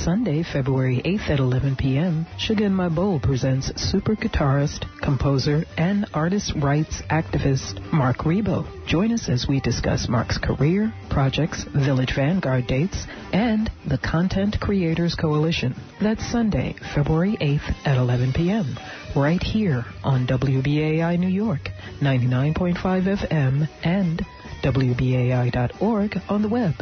Sunday, February 8th at 11 p.m., Sugar in My Bowl presents super guitarist, composer, and artist rights activist Mark Rebo. Join us as we discuss Mark's career, projects, Village Vanguard dates, and the Content Creators Coalition. That's Sunday, February 8th at 11 p.m., right here on WBAI New York, 99.5 FM, and WBAI.org on the web.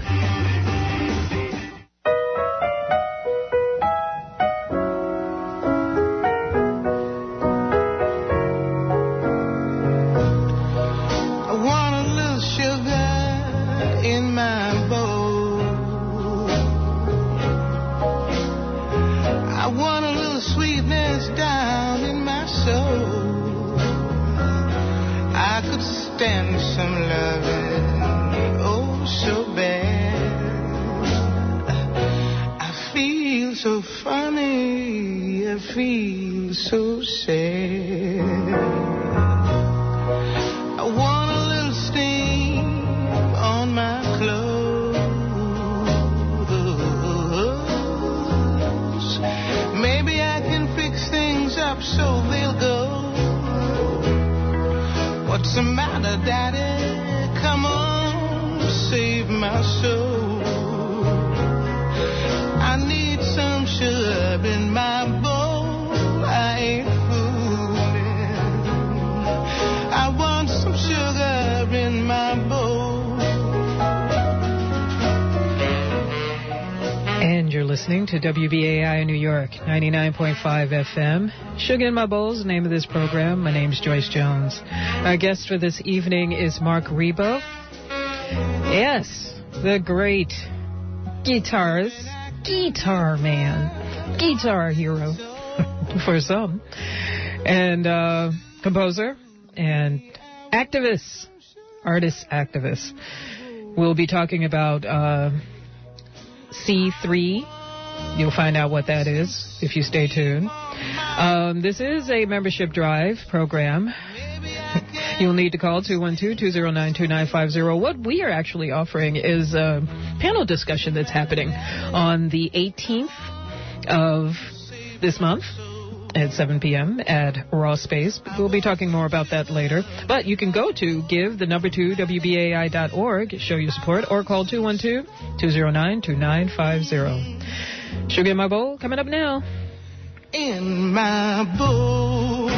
To WBAI New York, 99.5 FM. Sugar in My Bowl is the name of this program. My name's Joyce Jones. Our guest for this evening is Mark Rebo. Yes, the great guitarist, guitar man, guitar hero for some, and composer and activist, artist activist. We'll be talking about C3. You'll find out what that is if you stay tuned. This is a membership drive program. You'll need to call 212-209-2950. What we are actually offering is a panel discussion that's happening on the 18th of this month at 7 p.m. at Raw Space. We'll be talking more about that later. But you can go to WBAI.org, show your support, or call 212-209-2950. Sugar in My Bowl, coming up now. In my bowl.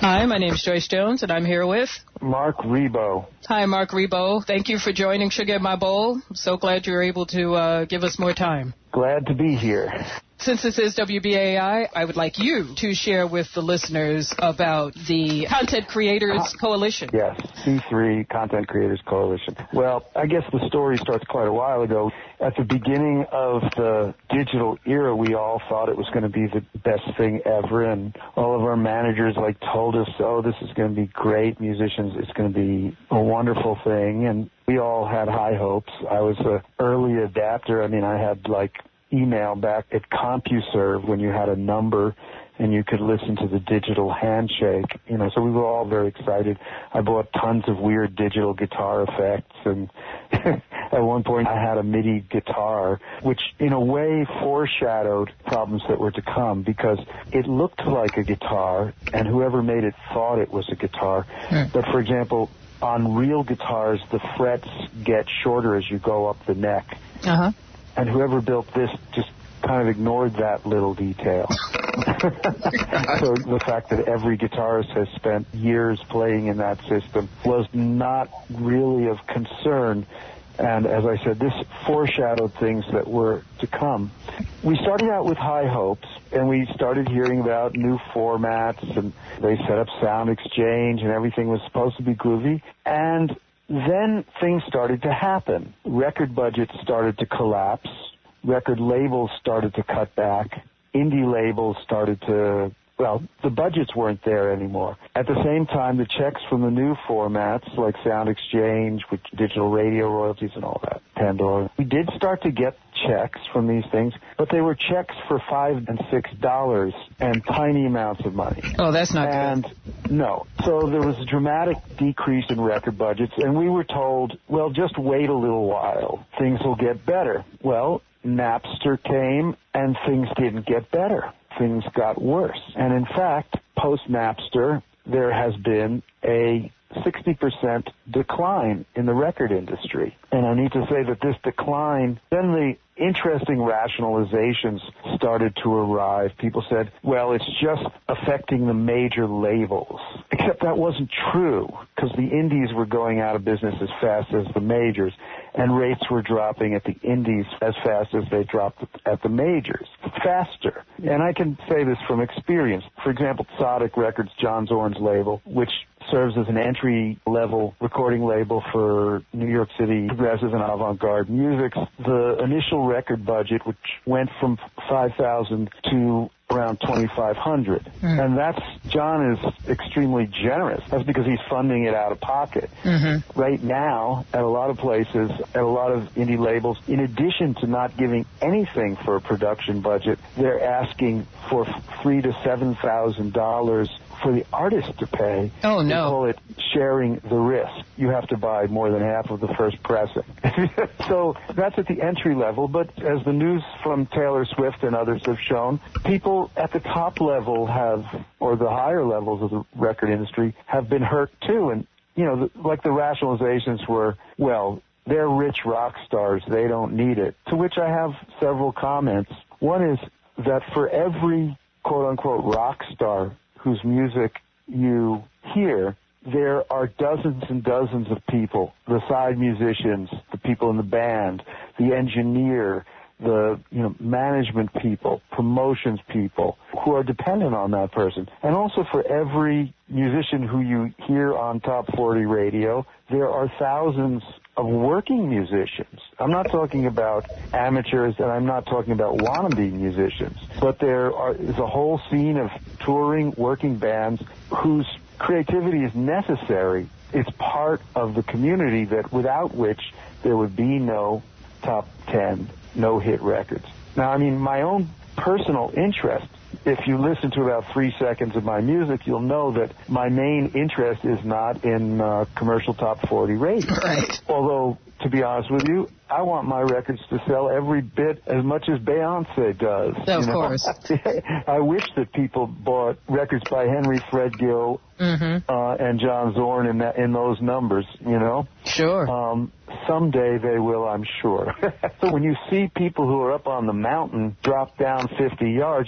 Hi, my name is Joyce Jones, and I'm here with Mark Rebo. Hi, Mark Rebo. Thank you for joining Sugar in My Bowl. I'm so glad you were able to give us more time. Glad to be here. Since this is WBAI, I would like you to share with the listeners about the Content Creators Coalition. Yes, C3 Content Creators Coalition. Well, I guess the story starts quite a while ago. At the beginning of the digital era, we all thought it was going to be the best thing ever, and all of our managers told us, oh, this is going to be great, musicians, it's going to be a wonderful thing, and we all had high hopes. I was an early adapter. I mean, I had email back at CompuServe when you had a number and you could listen to the digital handshake, so we were all very excited. I bought tons of weird digital guitar effects, and at one point I had a MIDI guitar, which in a way foreshadowed problems that were to come because it looked like a guitar and whoever made it thought it was a guitar. But for example, on real guitars, the frets get shorter as you go up the neck. Uh-huh. And whoever built this just kind of ignored that little detail. So the fact that every guitarist has spent years playing in that system was not really of concern. And as I said, this foreshadowed things that were to come. We started out with high hopes, and we started hearing about new formats, and they set up Sound Exchange, and everything was supposed to be groovy. And then things started to happen. Record budgets started to collapse. Record labels started to cut back. Indie labels started to, the budgets weren't there anymore. At the same time, the checks from the new formats like Sound Exchange with digital radio royalties and all that, Pandora, we did start to get checks from these things, but they were checks for $5 and $6 and tiny amounts of money. Oh, that's not good. No. So there was a dramatic decrease in record budgets, and we were told, well, just wait a little while. Things will get better. Well, Napster came, and things didn't get better. Things got worse. And in fact, post-Napster, there has been a 60% decline in the record industry. And I need to say that this decline, then the interesting rationalizations started to arrive. People said, well, it's just affecting the major labels. Except that wasn't true, because the indies were going out of business as fast as the majors, and rates were dropping at the indies as fast as they dropped at the majors, faster. And I can say this from experience. For example, Sodic Records, John Zorn's label, which serves as an entry-level recording label for New York City progressive and avant-garde music. The initial record budget, which went from $5,000 to around $2,500. And John is extremely generous. That's because he's funding it out of pocket. Right now, at a lot of places, at a lot of indie labels, in addition to not giving anything for a production budget, they're asking for $3,000 to $7,000 for the artist to pay. Oh, no. They call it sharing the risk. You have to buy more than half of the first pressing. So that's at the entry level, but as the news from Taylor Swift and others have shown, people at the top level or the higher levels of the record industry have been hurt too. And, the rationalizations were, well, they're rich rock stars, they don't need it. To which I have several comments. One is that for every quote-unquote rock star whose music you hear, there are dozens and dozens of people, the side musicians, the people in the band, the engineer, the management people, promotions people who are dependent on that person. And also for every musician who you hear on Top 40 radio, there are thousands of working musicians. I'm not talking about amateurs, and I'm not talking about wannabe musicians, but there is a whole scene of touring, working bands whose creativity is necessary. It's part of the community without which there would be no top 10, no hit records. Now, my own personal interest, if you listen to about 3 seconds of my music, you'll know that my main interest is not in commercial top 40 radio. Right. Although, to be honest with you, I want my records to sell every bit as much as Beyonce does. Of course. I wish that people bought records by Henry Threadgill and John Zorn in those numbers, Sure. Someday they will, I'm sure. So when you see people who are up on the mountain drop down 50 yards, you have to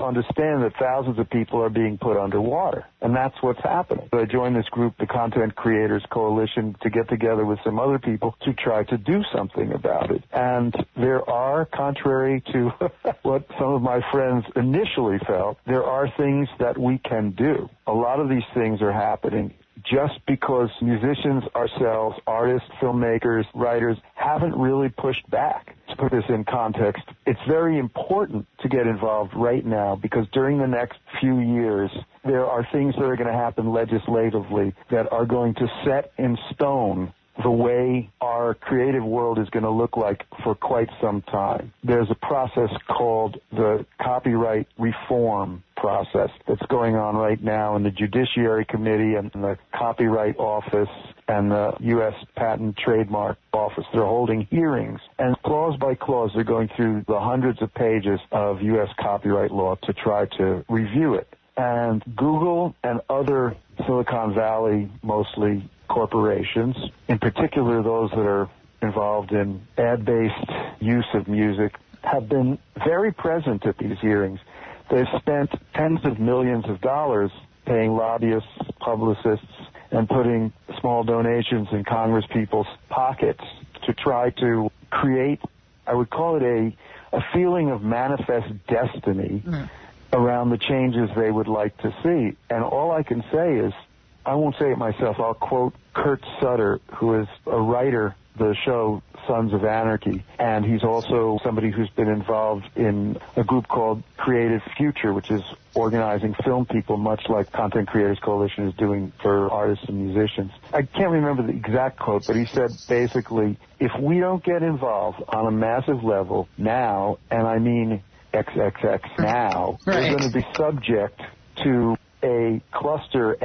understand that thousands of people are being put underwater, and that's what's happening. So I joined this group, the Content Creators Coalition, to get together with some other people to try to do something about it. And there are, contrary to what some of my friends initially felt, there are things that we can do. A lot of these things are happening just because musicians ourselves, artists, filmmakers, writers, haven't really pushed back. To put this in context, it's very important to get involved right now because during the next few years, there are things that are going to happen legislatively that are going to set in stone the way our creative world is going to look like for quite some time. There's a process called the copyright reform process that's going on right now in the Judiciary Committee and the Copyright Office and the U.S. Patent Trademark Office. They're holding hearings, and clause by clause, they're going through the hundreds of pages of U.S. copyright law to try to review it. And Google and other Silicon Valley, mostly corporations, in particular those that are involved in ad-based use of music, have been very present at these hearings. They've spent tens of millions of dollars paying lobbyists, publicists, and putting small donations in Congress people's pockets to try to create, I would call it a feeling of manifest destiny around the changes they would like to see. And all I can say is, I won't say it myself, I'll quote Kurt Sutter, who is a writer, the show Sons of Anarchy, and he's also somebody who's been involved in a group called Creative Future, which is organizing film people, much like Content Creators Coalition is doing for artists and musicians. I can't remember the exact quote, but he said basically, if we don't get involved on a massive level now, and I mean XXX now, right, we're going to be subject to a cluster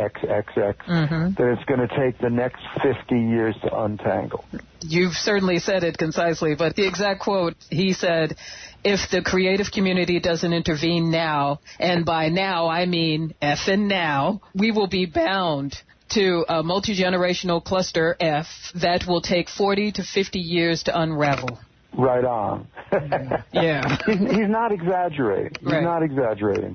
XXX that it's going to take the next 50 years to untangle. You've certainly said it concisely, but the exact quote, he said, if the creative community doesn't intervene now, and by now I mean effing now, we will be bound to a multi-generational cluster F that will take 40 to 50 years to unravel. Right on. Yeah. He's not exaggerating. He's not exaggerating.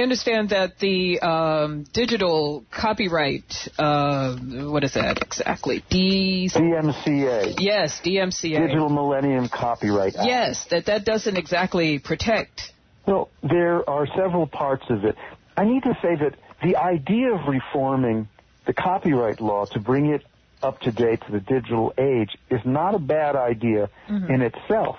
I understand that the digital copyright, what is that exactly? DMCA. Yes, DMCA. Digital Millennium Copyright Act. Yes, that doesn't exactly protect. Well, there are several parts of it. I need to say that the idea of reforming the copyright law to bring it up to date to the digital age is not a bad idea in itself.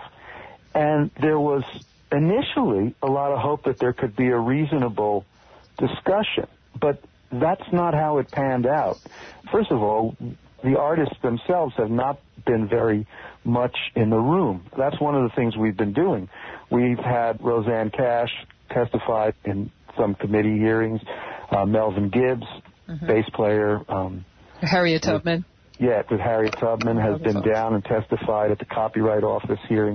And there was initially a lot of hope that there could be a reasonable discussion, but that's not how it panned out. First of all, the artists themselves have not been very much in the room. That's one of the things we've been doing. We've had Roseanne Cash testify in some committee hearings, Melvin Gibbs, bass player. Harriet Tubman. With Harriet Tubman has been down and testified at the Copyright Office hearings.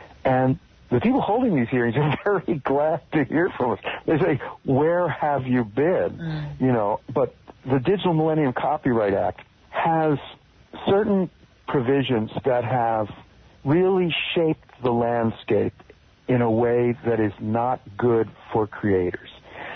And the people holding these hearings are very glad to hear from us. They say, where have you been? You know, but the Digital Millennium Copyright Act has certain provisions that have really shaped the landscape in a way that is not good for creators.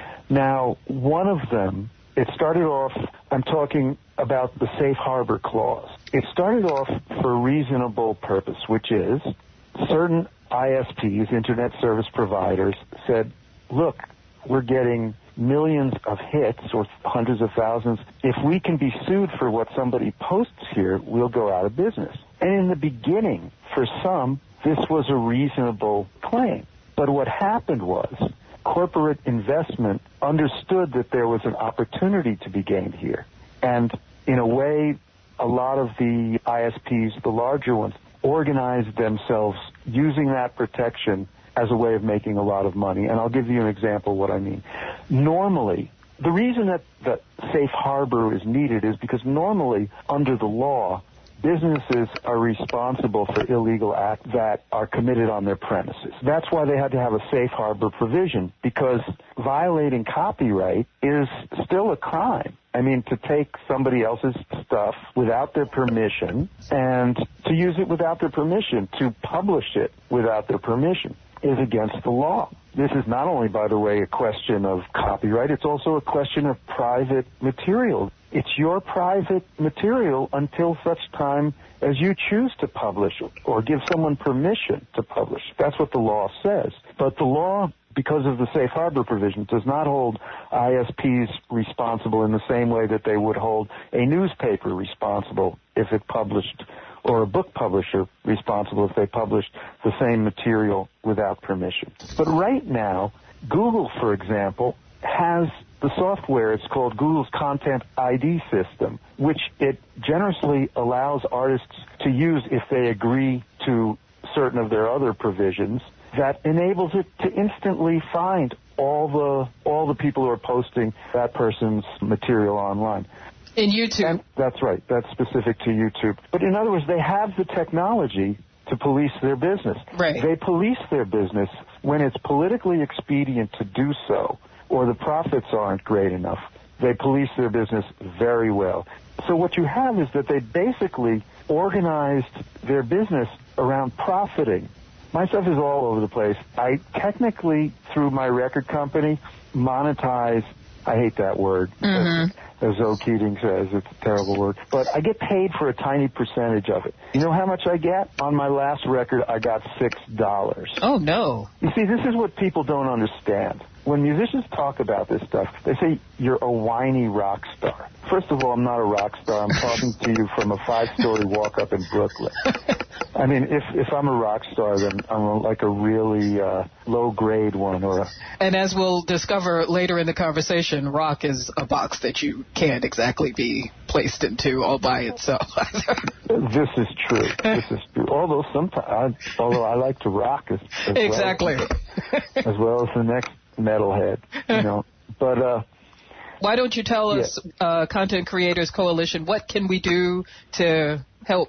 Now, one of them, it started off, I'm talking about the safe harbor clause. It started off for a reasonable purpose, which is certain ISPs, Internet Service Providers, said, look, we're getting millions of hits or hundreds of thousands. If we can be sued for what somebody posts here, we'll go out of business. And in the beginning, for some, this was a reasonable claim. But what happened was corporate investment understood that there was an opportunity to be gained here. And in a way, a lot of the ISPs, the larger ones, organized themselves using that protection as a way of making a lot of money. And I'll give you an example of what I mean. Normally, the reason that the safe harbor is needed is because normally, under the law, businesses are responsible for illegal acts that are committed on their premises. That's why they had to have a safe harbor provision, because violating copyright is still a crime. I mean, to take somebody else's stuff without their permission and to use it without their permission, to publish it without their permission, is against the law. This is not only, by the way, a question of copyright, it's also a question of private material. It's your private material until such time as you choose to publish it or give someone permission to publish. That's what the law says. But the law, because of the safe harbor provision, does not hold ISPs responsible in the same way that they would hold a newspaper responsible if it published, or a book publisher responsible if they published the same material without permission. But right now, Google, for example, has the software. It's called Google's Content ID system, which it generously allows artists to use if they agree to certain of their other provisions, that enables it to instantly find all the people who are posting that person's material online. In YouTube. And that's right. That's specific to YouTube. But in other words, they have the technology to police their business. Right. They police their business when it's politically expedient to do so, or the profits aren't great enough. They police their business very well. So what you have is that they basically organized their business around profiting. My stuff is all over the place. I technically, through my record company, monetize. I hate that word. As Zoe Keating says, it's a terrible word. But I get paid for a tiny percentage of it. You know how much I get? On my last record, I got $6. Oh, no. You see, this is what people don't understand. When musicians talk about this stuff, they say you're a whiny rock star. First of all, I'm not a rock star. I'm talking to you from a 5-story walk-up in Brooklyn. I mean, if I'm a rock star, then I'm like a really low-grade one. And as we'll discover later in the conversation, rock is a box that you can't exactly be placed into all by itself. This is true. This is true. Although sometimes, I like to rock as exactly. As well as the next metalhead, you know. But why don't you tell us, Content Creators Coalition, what can we do to help?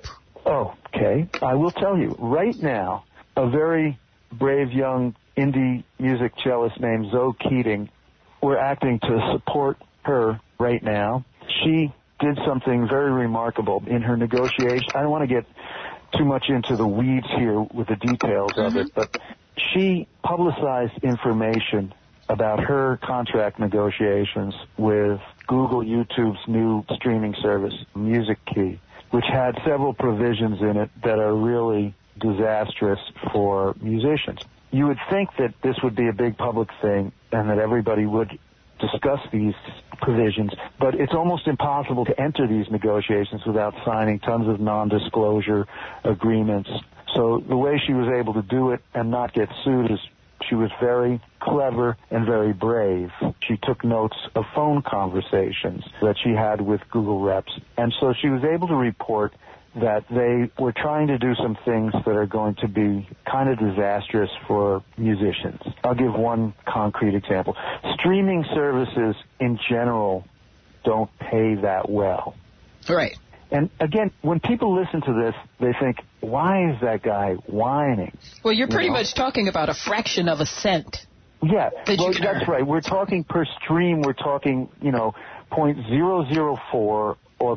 Okay, I will tell you. Right now, a very brave young indie music cellist named Zoe Keating, we're acting to support her right now. She did something very remarkable in her negotiation. I don't want to get too much into the weeds here with the details of it, but she publicized information about her contract negotiations with Google YouTube's new streaming service, Music Key, which had several provisions in it that are really disastrous for musicians. You would think that this would be a big public thing and that everybody would discuss these provisions, but it's almost impossible to enter these negotiations without signing tons of non-disclosure agreements. So the way she was able to do it and not get sued is she was very clever and very brave. She took notes of phone conversations that she had with Google reps, and so she was able to report that they were trying to do some things that are going to be kind of disastrous for musicians. I'll give one concrete example. Streaming services in general don't pay that well. Right. And again, when people listen to this, they think, why is that guy whining? Well, you're pretty much talking about a fraction of a cent. Yeah, well, that's right. We're talking per stream. We're talking, 0.004 or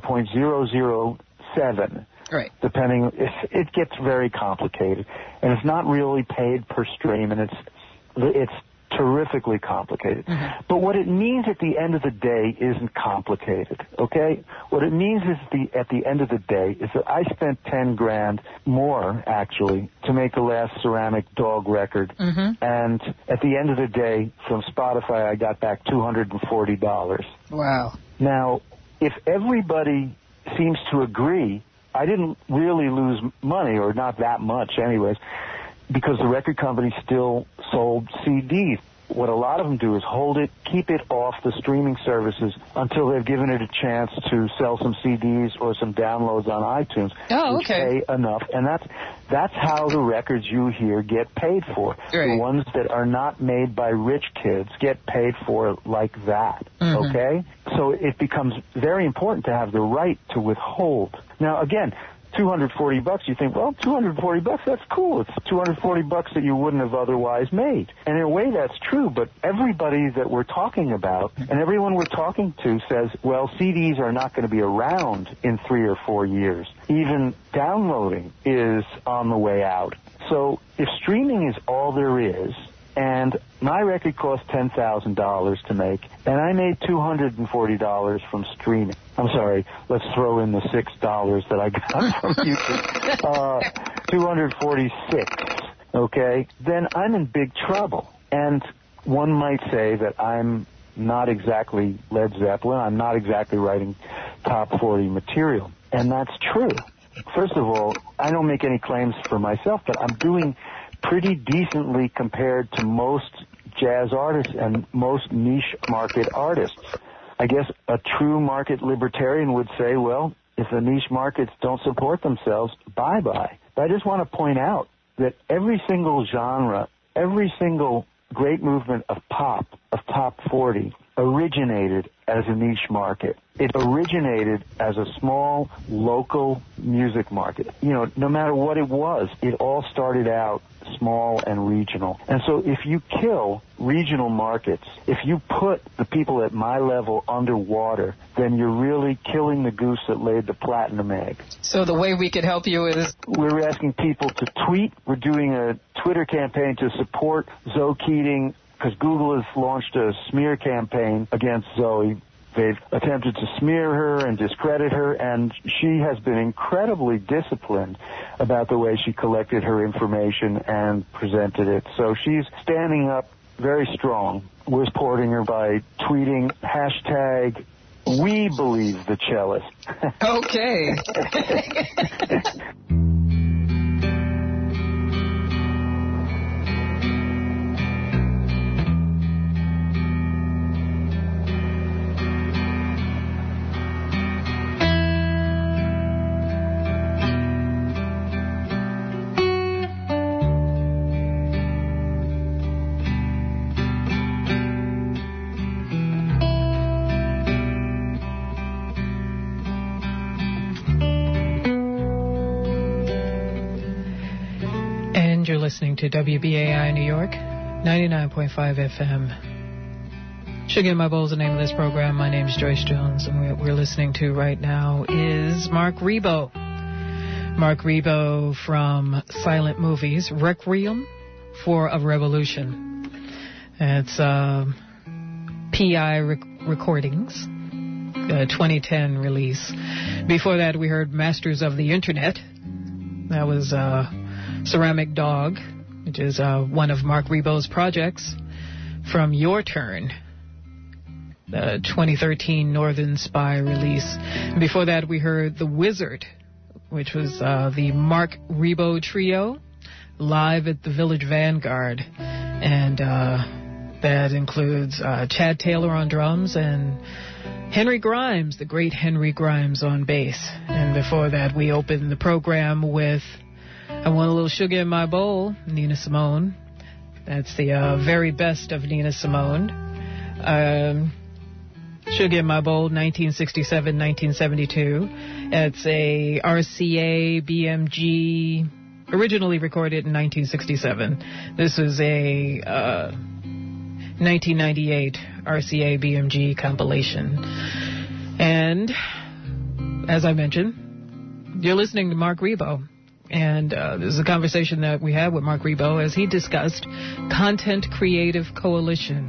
0.007. Right. Depending, it gets very complicated, and it's not really paid per stream, and it's terrifically complicated. Mm-hmm. But what it means at the end of the day isn't complicated, okay? What it means is at the end of the day is that I spent $10,000 more, actually, to make the last ceramic dog record. Mm-hmm. And at the end of the day, from Spotify, I got back $240. Wow. Now, if everybody seems to agree, I didn't really lose money, or not that much anyways, because the record company still sold CDs. What a lot of them do is hold it, keep it off the streaming services until they've given it a chance to sell some CDs or some downloads on iTunes, which pay enough. And that's how the records you hear get paid for. Right. The ones that are not made by rich kids get paid for like that, okay? So it becomes very important to have the right to withhold. Now, again, $240, you think, well, $240, that's cool. It's $240 that you wouldn't have otherwise made. And in a way, that's true, but everybody that we're talking about and everyone we're talking to says, well, CDs are not going to be around in 3 or 4 years. Even downloading is on the way out. So if streaming is all there is, and my record cost $10,000 to make, and I made $240 from streaming. I'm sorry, let's throw in the $6 that I got from YouTube. $246, okay? Then I'm in big trouble. And one might say that I'm not exactly Led Zeppelin. I'm not exactly writing top 40 material. And that's true. First of all, I don't make any claims for myself, but I'm doing pretty decently compared to most jazz artists and most niche market artists. I guess a true market libertarian would say, well, if the niche markets don't support themselves, bye-bye. But I just want to point out that every single genre, every single great movement of pop, of top 40, originated as a niche market. It originated as a small, local music market. No matter what it was, it all started out small and regional. And so if you kill regional markets, if you put the people at my level underwater, then you're really killing the goose that laid the platinum egg. So the way we could help you is? We're asking people to tweet. We're doing a Twitter campaign to support Zoe Keating, because Google has launched a smear campaign against Zoe. They've attempted to smear her and discredit her, and she has been incredibly disciplined about the way she collected her information and presented it. So she's standing up very strong. We're supporting her by tweeting hashtag We Believe the Cellist. Okay. Listening to WBAI New York, 99.5 FM. Sugar in My Bowl is the name of this program. My name is Joyce Jones, and what we're listening to right now is Marc Ribot. Marc Ribot from Silent Movies, Requiem for a Revolution. It's PI Recordings, 2010 release. Before that, we heard Masters of the Internet. That was Ceramic Dog, which is one of Mark Ribot's projects. From Your Turn, the 2013 Northern Spy release. And before that, we heard The Wizard, which was the Mark Ribot Trio, live at the Village Vanguard. And that includes Chad Taylor on drums and Henry Grimes, the great Henry Grimes on bass. And before that, we opened the program with I Want a Little Sugar in My Bowl, Nina Simone. That's the very best of Nina Simone. Sugar in My Bowl, 1967-1972. It's a RCA BMG, originally recorded in 1967. This is a 1998 RCA BMG compilation. And, as I mentioned, you're listening to Mark Ribot. And this is a conversation that we had with Mark Ribot as he discussed Content Creative Coalition.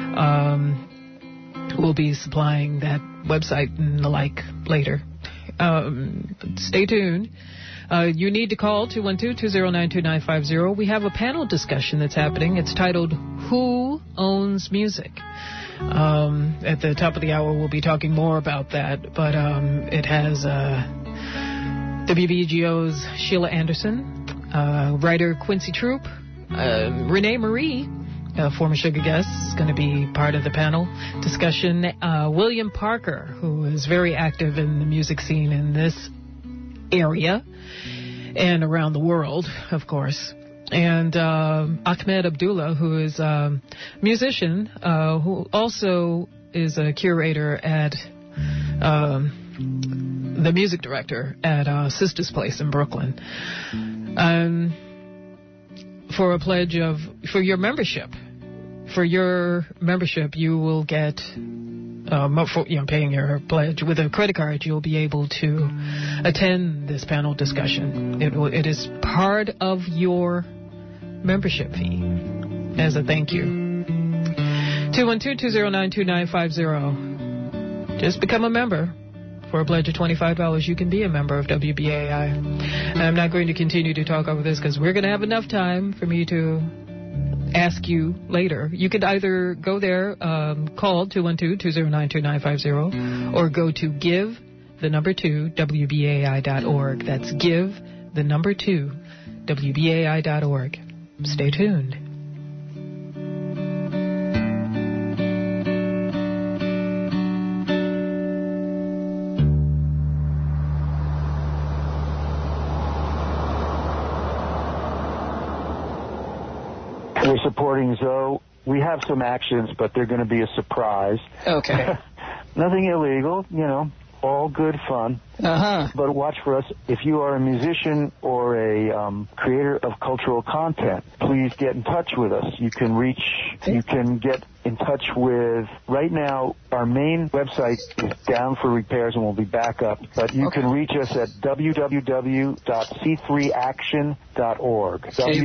We'll be supplying that website and the like later. Stay tuned. You need to call 212-209-2950. We have a panel discussion that's happening. It's titled Who Owns Music? At the top of the hour, we'll be talking more about that. But it has WBGO's Sheila Anderson, writer Quincy Troop, Renee Marie, a former Sugar guest, is going to be part of the panel discussion. William Parker, who is very active in the music scene in this area and around the world, of course. And Ahmed Abdullah, who is a musician, who also is a curator at the music director at Sister's Place in Brooklyn. For your membership, you will get, paying your pledge with a credit card, you'll be able to attend this panel discussion. It is part of your membership fee as a thank you. 212-209-2950. Just become a member. For a pledge of $25, you can be a member of WBAI. And I'm not going to continue to talk over this because we're going to have enough time for me to ask you later. You could either go there, call 212-209-2950, or go to give the number 2 WBAI.org. That's give the number 2 WBAI.org. Stay tuned. We're supporting Zoe. We have some actions, but they're going to be a surprise. Okay. Nothing illegal, all good fun. Uh-huh. But watch for us. If you are a musician or a creator of cultural content, please get in touch with us. You can get in touch with, right now, our main website is down for repairs and will be back up. But you can reach us at www.c3action.org.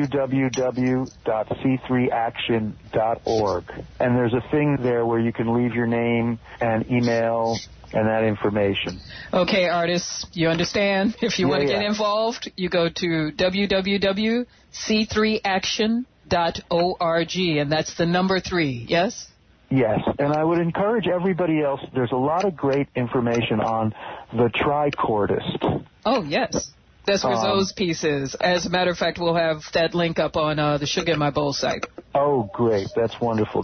www.c3action.org. And there's a thing there where you can leave your name and email and that information. Okay, artists, you understand? If you want to get involved, you go to www.c3action.org, and that's the number 3, yes? Yes, and I would encourage everybody else, there's a lot of great information on the tricordist. Oh, yes. That's where Zoe's piece is. As a matter of fact, we'll have that link up on the Sugar in My Bowl site. Oh, great. That's wonderful.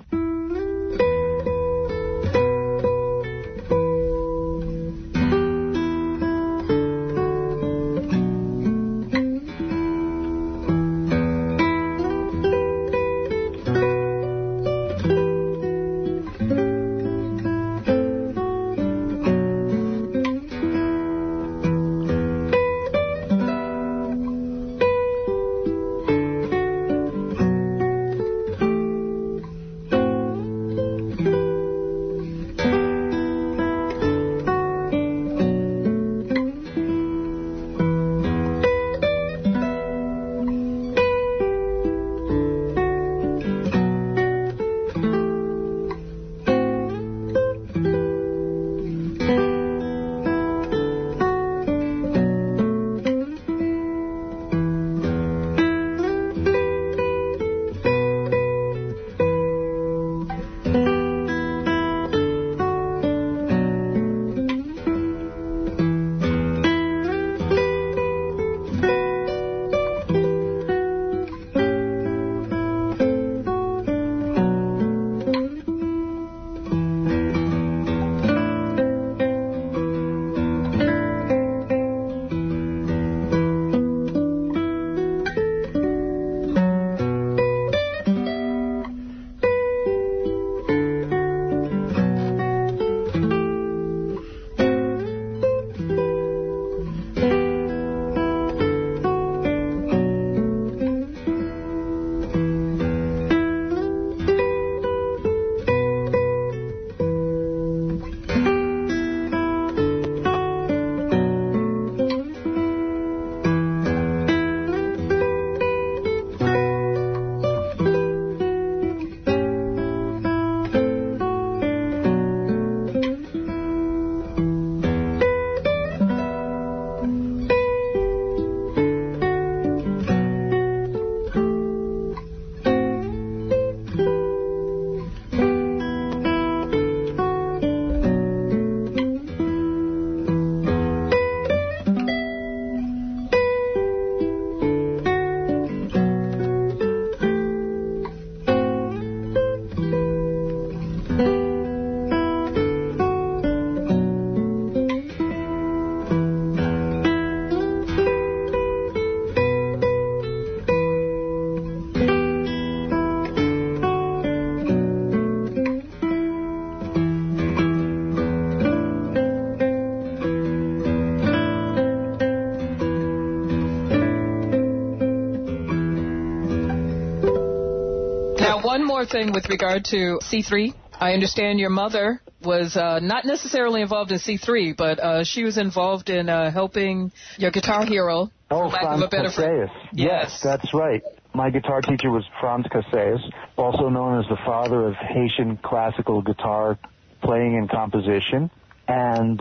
more thing with regard to C3. I understand your mother was not necessarily involved in C3, but she was involved in helping your guitar hero, for lack of a better phrase. Yes, that's right. My guitar teacher was Franz Casillas, also known as the father of Haitian classical guitar playing and composition. And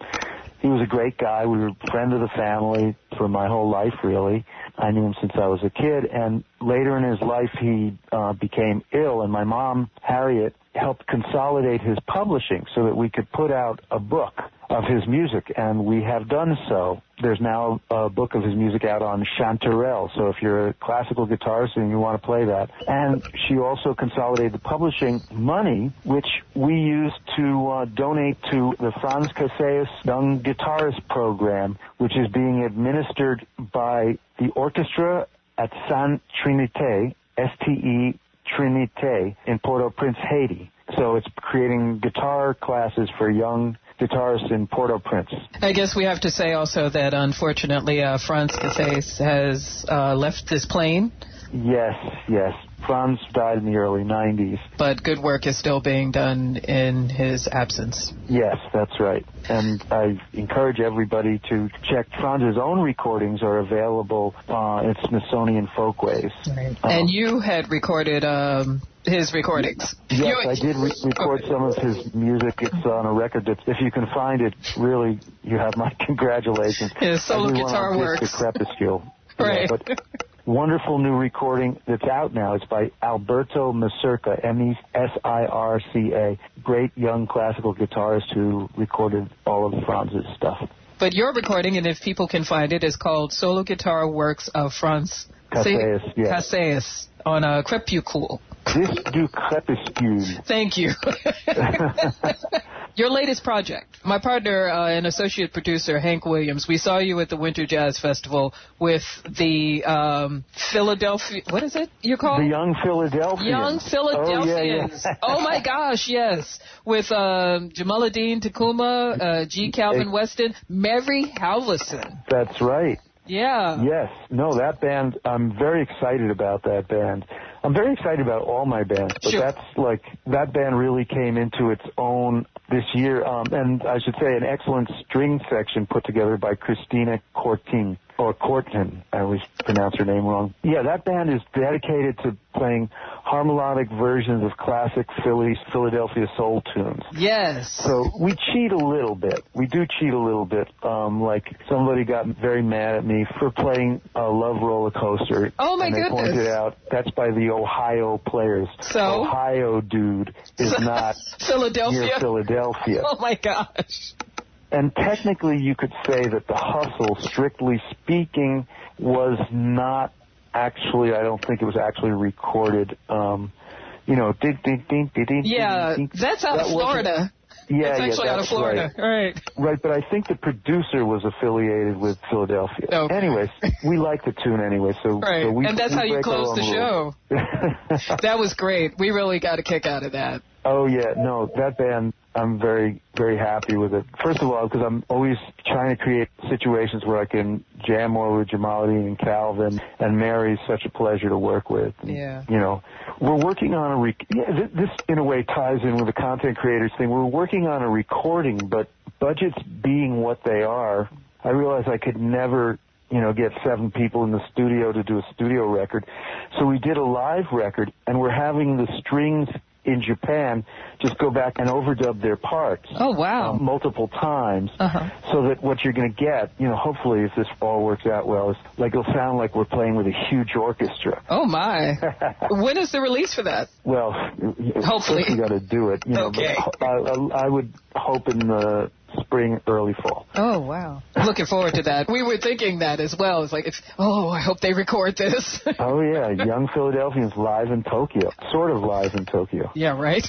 he was a great guy. We were a friend of the family for my whole life, really. I knew him since I was a kid. And later in his life, he became ill, and my mom, Harriet, helped consolidate his publishing so that we could put out a book of his music, and we have done so. There's now a book of his music out on chanterelle, so if you're a classical guitarist and you want to play that. And she also consolidated the publishing money, which we used to donate to the Franz Casillas Young Guitarist Program, which is being administered by the orchestra at Saint Trinité, S-T-E Trinité, in Port-au-Prince, Haiti. So it's creating guitar classes for young guitarist in Port-au-Prince. I guess we have to say also that, unfortunately, Franz Casillas has left this plane. Yes. Franz died in the early 90s. But good work is still being done in his absence. Yes, that's right. And I encourage everybody to check Franz's own recordings are available at Smithsonian Folkways. Right. And you had recorded his recordings. Yes, I did record some of his music. It's on a record that, if you can find it, really, you have my congratulations. His solo guitar works. The Crepuscule. Right. Yeah, but wonderful new recording that's out now. It's by Alberto Mesirca, M-E-S-I-R-C-A. Great young classical guitarist who recorded all of Franz's stuff. But your recording, and if people can find it, is called Solo Guitar Works of Franz Casillas, yes. Casillas on a Crepuscule. Disque du Crépuscule. Thank you. Your latest project. My partner and associate producer, Hank Williams, we saw you at the Winter Jazz Festival with the Philadelphia... What is it you're called? The Young Philadelphians. Young Philadelphians. Oh, yeah. Oh, my gosh, yes. With Jamaluddin Tacuma, G. Calvin Weston, Mary Halverson. That's right. Yeah. Yes. No, that band, I'm very excited about that band. I'm very excited about all my bands, but sure. That band really came into its own this year, and I should say an excellent string section put together by Christina Cortin. I always pronounce her name wrong. Yeah, that band is dedicated to playing harmonic versions of classic Philadelphia soul tunes. Yes. So we cheat a little bit. We do cheat a little bit. Like somebody got very mad at me for playing Love Roller Coaster. Oh, my goodness. And they pointed out that's by the Ohio Players. So? Ohio, dude, is not Philadelphia? Near Philadelphia. Oh, my gosh. And technically, you could say that the Hustle, strictly speaking, was not actually, I don't think it was actually recorded, ding, ding, ding, ding, ding. Yeah, that's out of Florida. Yeah, it's actually out of Florida. Right. Right, but I think the producer was affiliated with Philadelphia. Okay. Anyways, we like the tune anyway, so... Right, so and that's how you close the show. That was great. We really got a kick out of that. Oh, yeah, no, that band, I'm very, very happy with it. First of all, because I'm always trying to create situations where I can jam more with Jamaluddin and Calvin, and Mary's such a pleasure to work with. Yeah. We're working on this in a way ties in with the content creators thing. We're working on a recording, but budgets being what they are, I realized I could never, get 7 people in the studio to do a studio record. So we did a live record, and we're having the strings in Japan just go back and overdub their parts. Oh, wow. Multiple times. Uh-huh. So that what you're going to get, hopefully if this all works out well, is like it'll sound like we're playing with a huge orchestra. Oh, my. When is the release for that? Well, hopefully. You got to do it. Okay. But I would hope in the spring, early fall. Oh, wow. Looking forward to that. We were thinking that as well. It's like, I hope they record this. Oh, yeah. Young Philadelphians live in Tokyo. Sort of live in Tokyo. Yeah, right?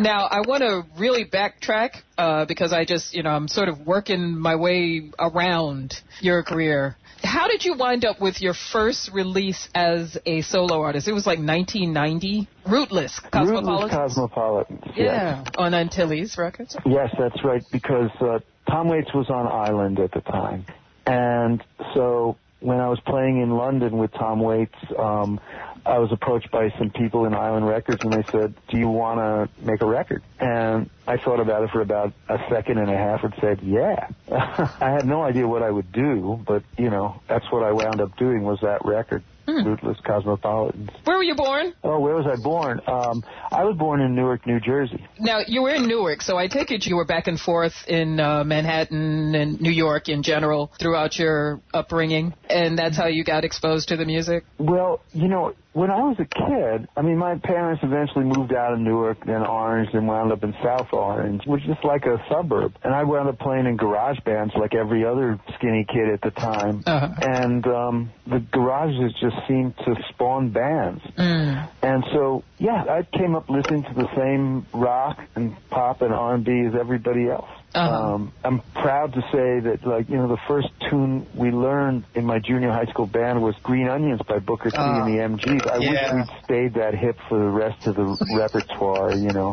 Now, I want to really backtrack because I just, I'm sort of working my way around your career. How did you wind up with your first release as a solo artist? It was like 1990. Rootless Cosmopolitans. Rootless Cosmopolitans. Yeah, yes. On Antilles Records. Yes, that's right, because Tom Waits was on Island at the time. And so when I was playing in London with Tom Waits, I was approached by some people in Island Records, and they said, do you want to make a record? And I thought about it for about a second and a half and said, yeah. I had no idea what I would do, but, that's what I wound up doing was that record. Rootless Cosmopolitans. Where were you born? Oh, where was I born? I was born in Newark, New Jersey. Now, you were in Newark, so I take it you were back and forth in Manhattan and New York in general throughout your upbringing, and that's how you got exposed to the music? Well, when I was a kid, my parents eventually moved out of Newark, then Orange, and wound up in South Orange, which is like a suburb. And I wound up playing in garage bands like every other skinny kid at the time. Uh-huh. And the garages just seemed to spawn bands. And so, I came up listening to the same rock and pop and R&B as everybody else. Uh-huh. I'm proud to say that, the first tune we learned in my junior high school band was Green Onions by Booker T and the MGs. I wish we'd stayed that hip for the rest of the repertoire,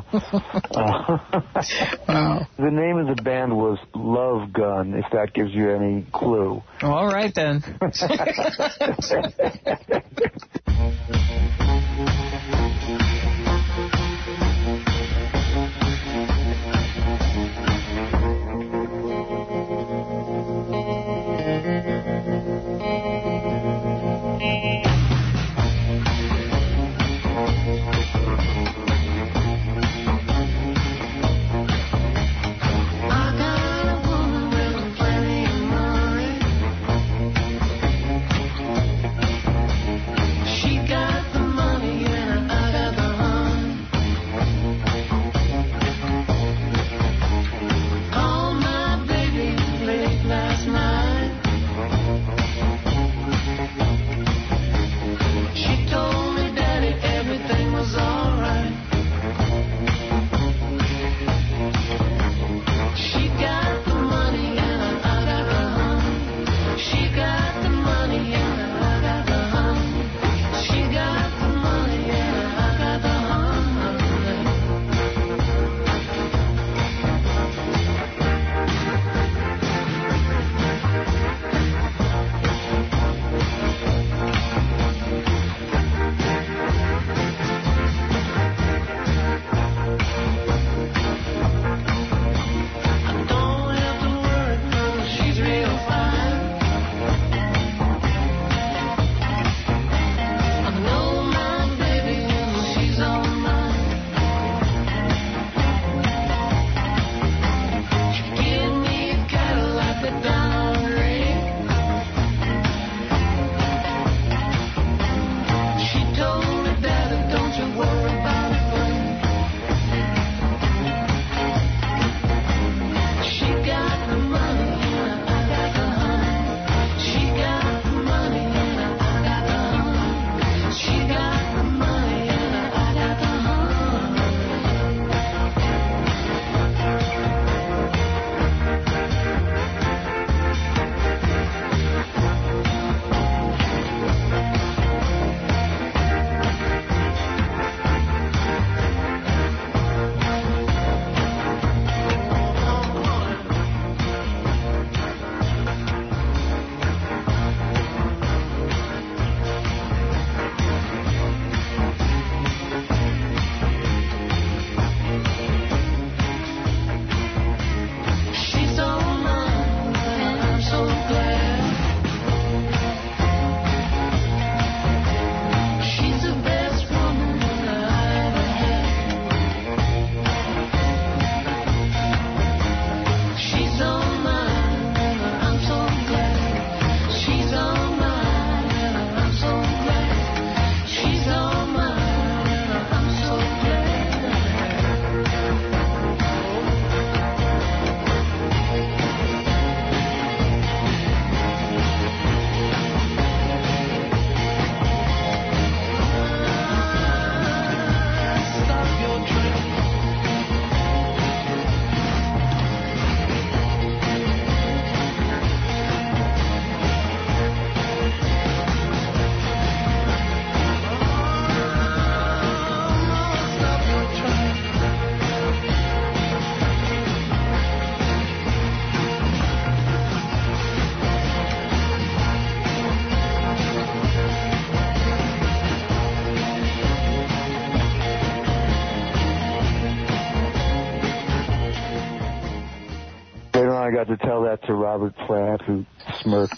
Wow. The name of the band was Love Gun, if that gives you any clue. All right, then. She got had to tell that to Robert Plant, who smirked.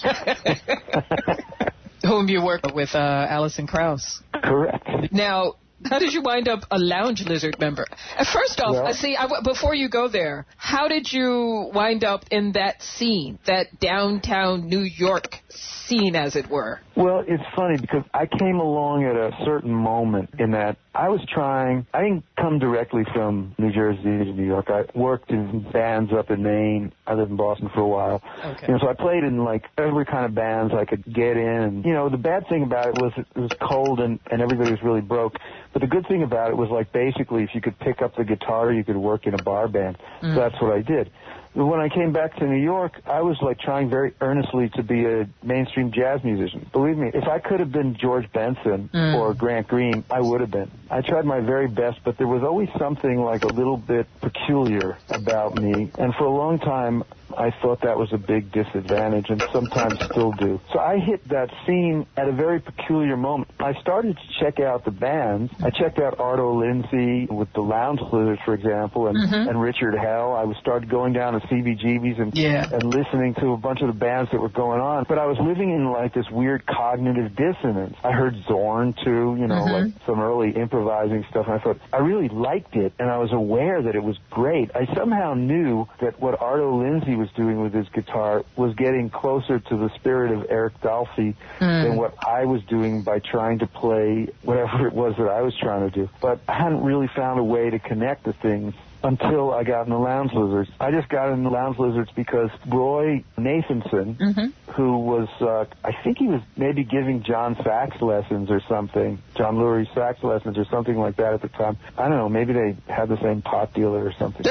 Whom you work with, Alison Krauss. Correct. Now, how did you wind up a Lounge Lizard member? First off, before you go there, how did you wind up in that scene, that downtown New York scene, as it were? Well, it's funny because I came along at a certain moment in that I didn't come directly from New Jersey to New York. I worked in bands up in Maine. I lived in Boston for a while. Okay. So I played in like every kind of bands I could get in. And, the bad thing about it was it was cold and everybody was really broke. But the good thing about it was like basically if you could pick up the guitar, you could work in a bar band. So that's what I did. But when I came back to New York, I was like trying very earnestly to be a mainstream jazz musician. Believe me, if I could have been George Benson or Grant Green, I would have been. I tried my very best, but there was always something like a little bit peculiar about me. And for a long time, I thought that was a big disadvantage, and sometimes still do. So I hit that scene at a very peculiar moment. I started to check out the bands. I checked out Arto Lindsay with the Lounge Lizards, for example, and Richard Hell. I started going down to CBGB's and listening to a bunch of the bands that were going on. But I was living in like this weird cognitive dissonance. I heard Zorn, too, like some early improvising stuff, and I thought, I really liked it, and I was aware that it was great. I somehow knew that what Arto Lindsay was doing with his guitar was getting closer to the spirit of Eric Dolphy than what I was doing by trying to play whatever it was that I was trying to do. But I hadn't really found a way to connect the things until I got in the Lounge Lizards. I just got in the Lounge Lizards because Roy Nathanson, who was, I think he was maybe giving John sax lessons or something, John Lurie sax lessons or something like that at the time. I don't know, maybe they had the same pot dealer or something.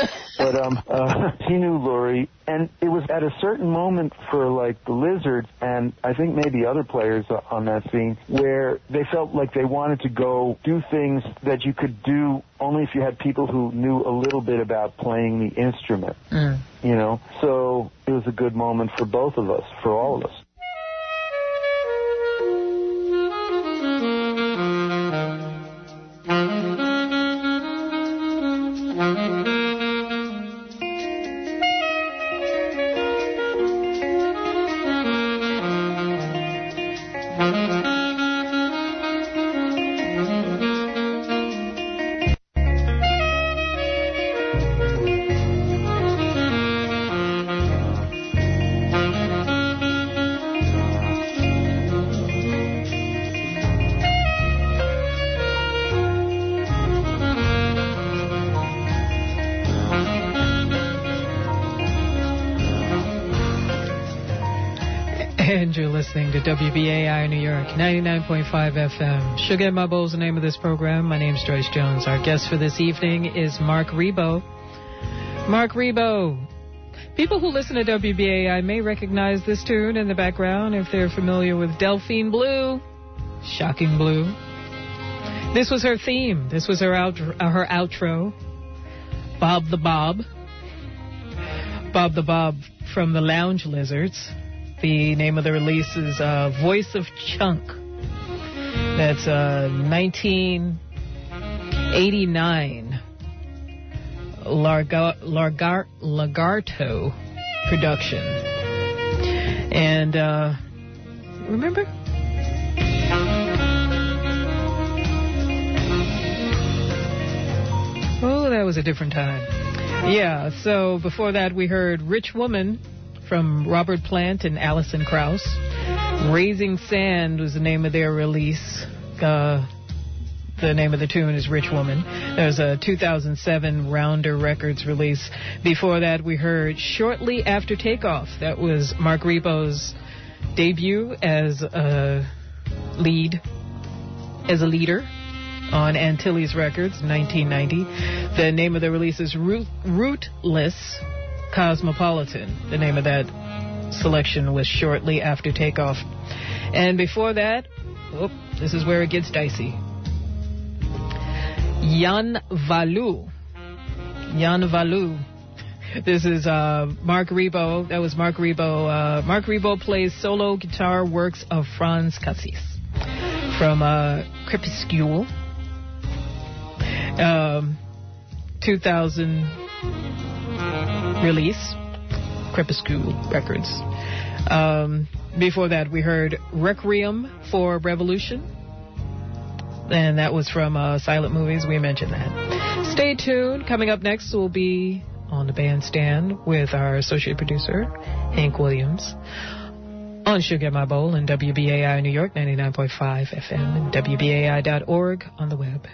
But he knew Lurie, and it was at a certain moment for like the Lizards, and I think maybe other players on that scene, where they felt like they wanted to go do things that you could do only if you had people who knew a little bit about playing the instrument, So it was a good moment for both of us, for all of us. And you're listening to WBAI New York, 99.5 FM. Sugar in My Bowl is the name of this program. My name's Joyce Jones. Our guest for this evening is Marc Ribot. Marc Ribot. People who listen to WBAI may recognize this tune in the background if they're familiar with Delphine Blue. Shocking Blue. This was her theme. This was her outro. Bob the Bob. Bob the Bob from the Lounge Lizards. The name of the release is Voice of Chunk. That's 1989 Lagarto production. And remember? Oh, that was a different time. Yeah, so before that we heard Rich Woman from Robert Plant and Alison Krauss. Raising Sand was the name of their release. The name of the tune is Rich Woman. There's a 2007 Rounder Records release. Before that, we heard Shortly After Takeoff. That was Marc Ribot's debut as a leader on Antilles Records, 1990. The name of the release is Rootless Cosmopolitan. The name of that selection was Shortly After Takeoff. And before that, this is where it gets dicey. Jan Valou. This is Marc Ribot. That was Marc Ribot. Marc Ribot plays solo guitar works of Franz Cassis from Crepuscule. 2000 release. Crepuscule Records. Before that, we heard Requiem for Revolution, and that was from Silent Movies. We mentioned that. Stay tuned. Coming up next will be On the Bandstand with our associate producer, Hank Williams, on Sugar in My Bowl and WBAI New York 99.5 FM and WBAI.org on the web.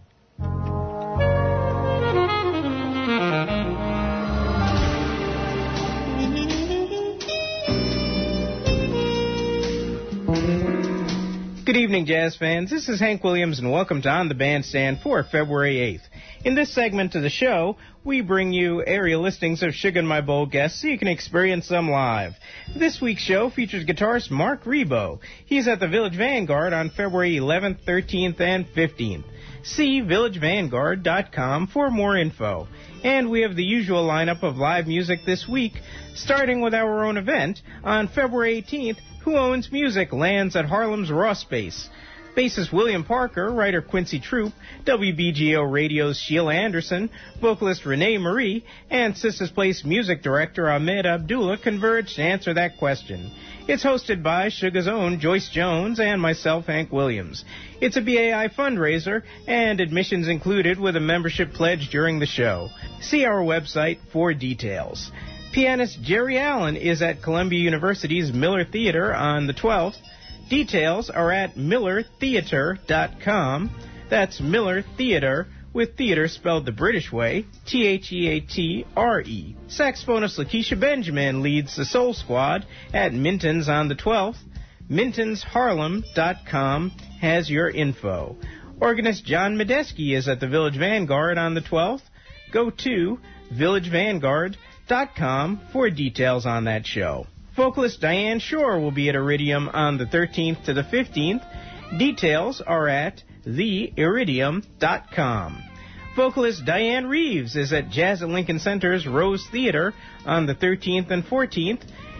Good evening, jazz fans. This is Hank Williams, and welcome to On the Bandstand for February 8th. In this segment of the show, we bring you area listings of Sugar in My Bowl guests so you can experience them live. This week's show features guitarist Mark Ribot. He's at the Village Vanguard on February 11th, 13th, and 15th. See villagevanguard.com for more info. And we have the usual lineup of live music this week, starting with our own event. On February 18th, Who Owns Music lands at Harlem's Raw Space. Bassist William Parker, writer Quincy Troop, WBGO Radio's Sheila Anderson, vocalist Renee Marie, and Sisters Place music director Ahmed Abdullah converge to answer that question. It's hosted by Sugar's own Joyce Jones and myself, Hank Williams. It's a BAI fundraiser, and admissions included with a membership pledge during the show. See our website for details. Pianist Jerry Allen is at Columbia University's Miller Theater on the 12th. Details are at millertheater.com. That's Miller Theater, with theater spelled the British way, Theatre. Saxophonist Lakeisha Benjamin leads the Soul Squad at Minton's on the 12th. MintonsHarlem.com has your info. Organist John Medeski is at the Village Vanguard on the 12th. Go to villagevanguard.com for details on that show. Vocalist Diane Shore will be at Iridium on the 13th to the 15th. Details are at theiridium.com. Vocalist Diane Reeves is at Jazz at Lincoln Center's Rose Theater on the 13th and 14th.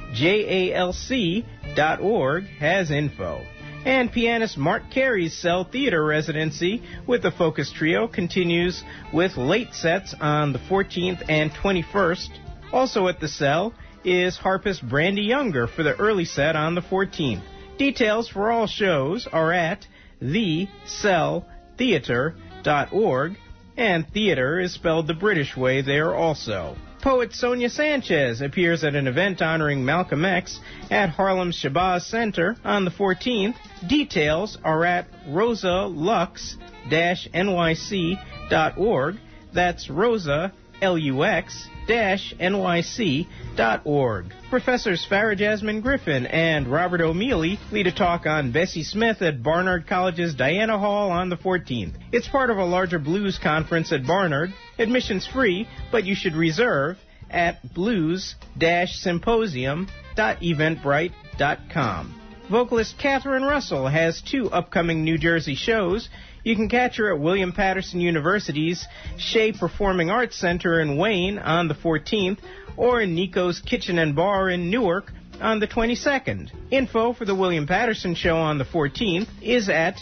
JALC.org has info. And pianist Mark Carey's Cell Theater residency with the Focus Trio continues with late sets on the 14th and 21st. Also at the Cell is harpist Brandy Younger for the early set on the 14th. Details for all shows are at thecelltheater.org, and theater is spelled the British way there also. Poet Sonia Sanchez appears at an event honoring Malcolm X at Harlem's Shabazz Center on the 14th. Details are at rosalux-nyc.org. That's Rosa, LUX-NYC.org. Professors Farah Jasmine Griffin and Robert O'Mealy lead a talk on Bessie Smith at Barnard College's Diana Hall on the 14th. It's part of a larger blues conference at Barnard. Admission's free, but you should reserve at blues-symposium.eventbrite.com. Vocalist Catherine Russell has 2 upcoming New Jersey shows. You can catch her at William Patterson University's Shea Performing Arts Center in Wayne on the 14th, or in Nico's Kitchen and Bar in Newark on the 22nd. Info for the William Patterson show on the 14th is at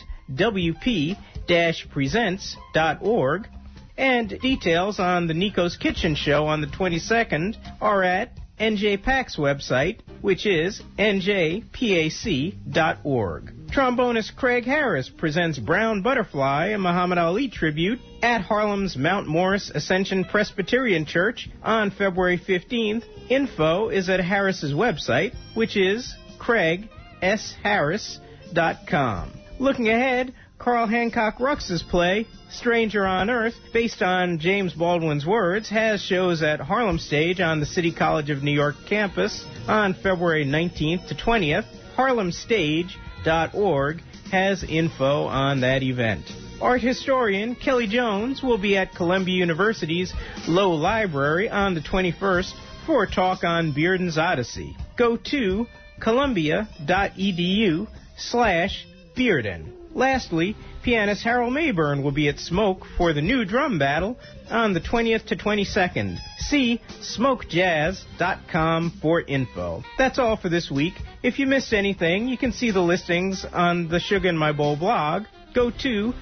wp-presents.org, and details on the Nico's Kitchen show on the 22nd are at NJPAC's website, which is njpac.org. Trombonist Craig Harris presents Brown Butterfly, a Muhammad Ali tribute, at Harlem's Mount Morris Ascension Presbyterian Church on February 15th. Info is at Harris's website, which is craigsharris.com. Looking ahead, Carl Hancock Rux's play, Stranger on Earth, based on James Baldwin's words, has shows at Harlem Stage on the City College of New York campus on February 19th to 20th. harlemstage.org has info on that event. Art historian Kelly Jones will be at Columbia University's Low Library on the 21st for a talk on Bearden's Odyssey. Go to columbia.edu/Bearden. Lastly, pianist Harold Mayburn will be at Smoke for the new drum battle on the 20th to 22nd. See smokejazz.com for info. That's all for this week. If you missed anything, you can see the listings on the Sugar in My Bowl blog. Go to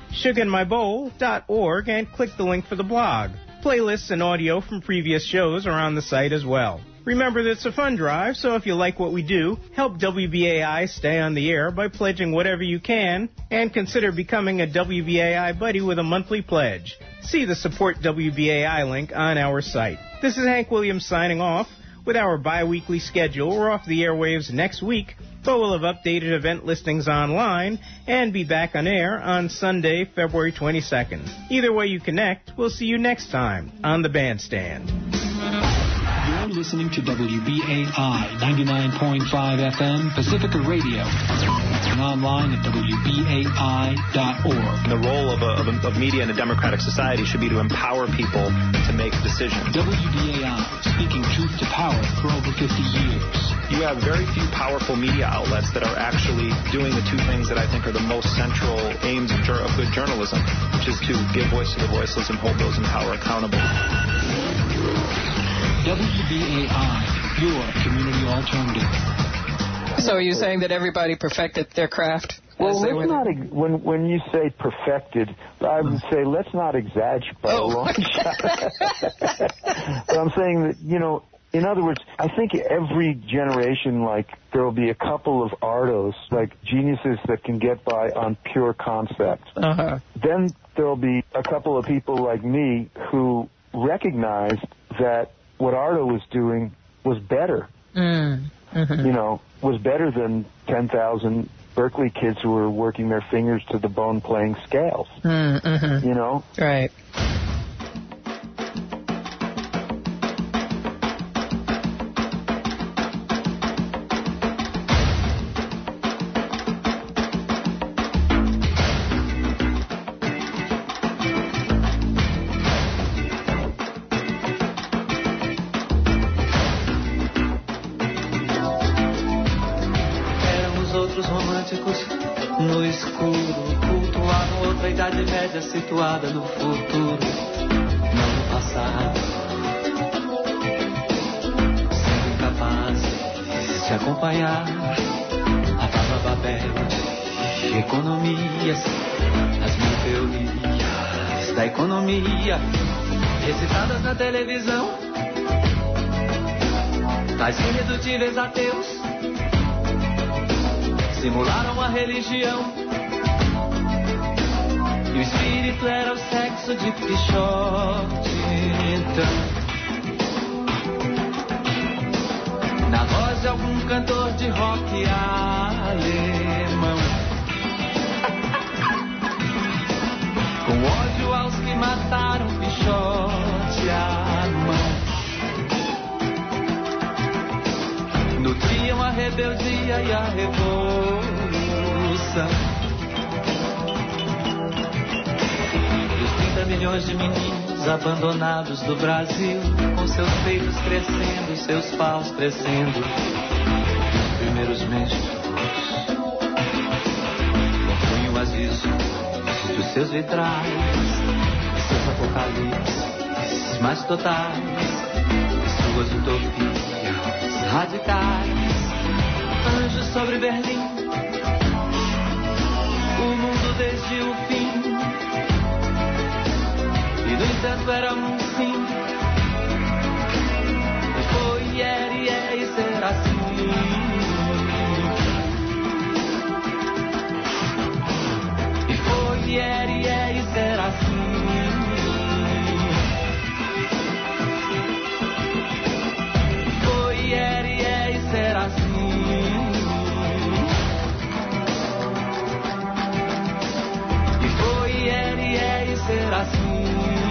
sugarinmybowl.org and click the link for the blog. Playlists and audio from previous shows are on the site as well. Remember that it's a fun drive, so if you like what we do, help WBAI stay on the air by pledging whatever you can, and consider becoming a WBAI buddy with a monthly pledge. See the Support WBAI link on our site. This is Hank Williams signing off. With our bi-weekly schedule, we're off the airwaves next week, but we'll have updated event listings online and be back on air on Sunday, February 22nd. Either way you connect, we'll see you next time on The Bandstand. You're listening to WBAI 99.5 FM Pacifica Radio and online at WBAI.org. The role of media in a democratic society should be to empower people to make decisions. WBAI, speaking truth to power for over 50 years. You have very few powerful media outlets that are actually doing the two things that I think are the most central aims of good journalism, which is to give voice to the voiceless and hold those in power accountable. WBAI, your community alternative. So are you saying that everybody perfected their craft? Well, let's not, when you say perfected, I would say let's not exaggerate by a long shot. But I'm saying that, in other words, I think every generation, there will be a couple of artos, geniuses that can get by on pure concept. Uh-huh. Then there will be a couple of people like me who recognized that what Arto was doing was better. Mm-hmm. Was better than 10,000 Berkeley kids who were working their fingers to the bone playing scales. Mm-hmm. Right. No escuro, cultuavam outra idade média situada no futuro, não no passado, sendo incapazes de acompanhar a Baba Babel de economias, as mil teorias da economia recitadas na televisão, tais irredutíveis ateus simularam a religião e o espírito era o sexo de Pichote. Então, na voz de algum cantor de rock alemão, com ódio aos que mataram Pichote à mão, nutriam a rebeldia e a revolução. E os 30 milhões de meninos abandonados do Brasil, com seus peitos crescendo, seus paus crescendo, os primeiros menstruos compunham o aviso dos seus vitrais, de seus apocalipses mais totais, suas utopias radicais, anjos sobre Berlim, o mundo desde o fim, e no entanto era um sim, e foi, era e é e será assim, e foi, era e é e será assim. Será assim. E foi, era e é e será assim.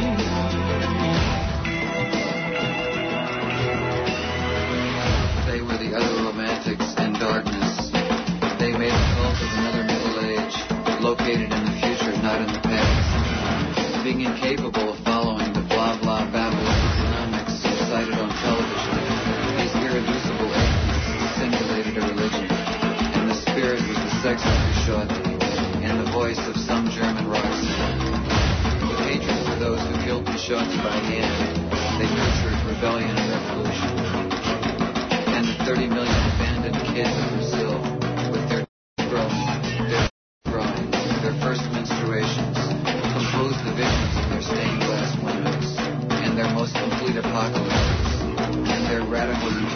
They were the other romantics in darkness. They made a cult of another middle age, located in the future, not in the past. Being incapable of following the blah blah babble of economics cited on television, these irreducible simulated a religion, and the spirit was the sex of Pichote, and the voice of some German rock singer. With hatred for those who killed Pichote by hand, they nurtured rebellion and revolution. And the 30 million abandoned kids of Brazil, with their growing, their first menstruations, composed the visions of their stained glass windows, and their most complete apocalypses, and their radical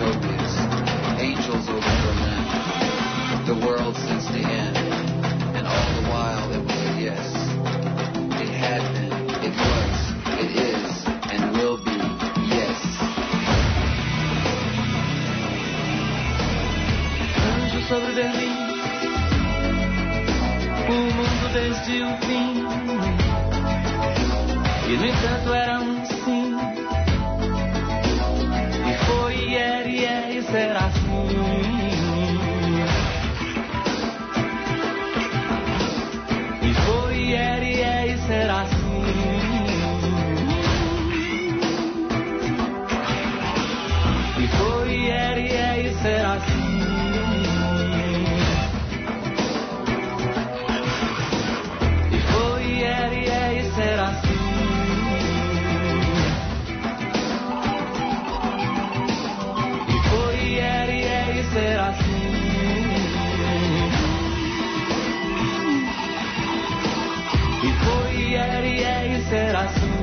sobre Berlim, o mundo desde o fim. E no entanto era um sim. E foi, e era, e é, e será assim. E foi, e era, e é, e será assim. E foi, e era, e é, e será assim. E foi, e era, e é, e será assim. Ser assim. E foi, era, e é, e ser assim.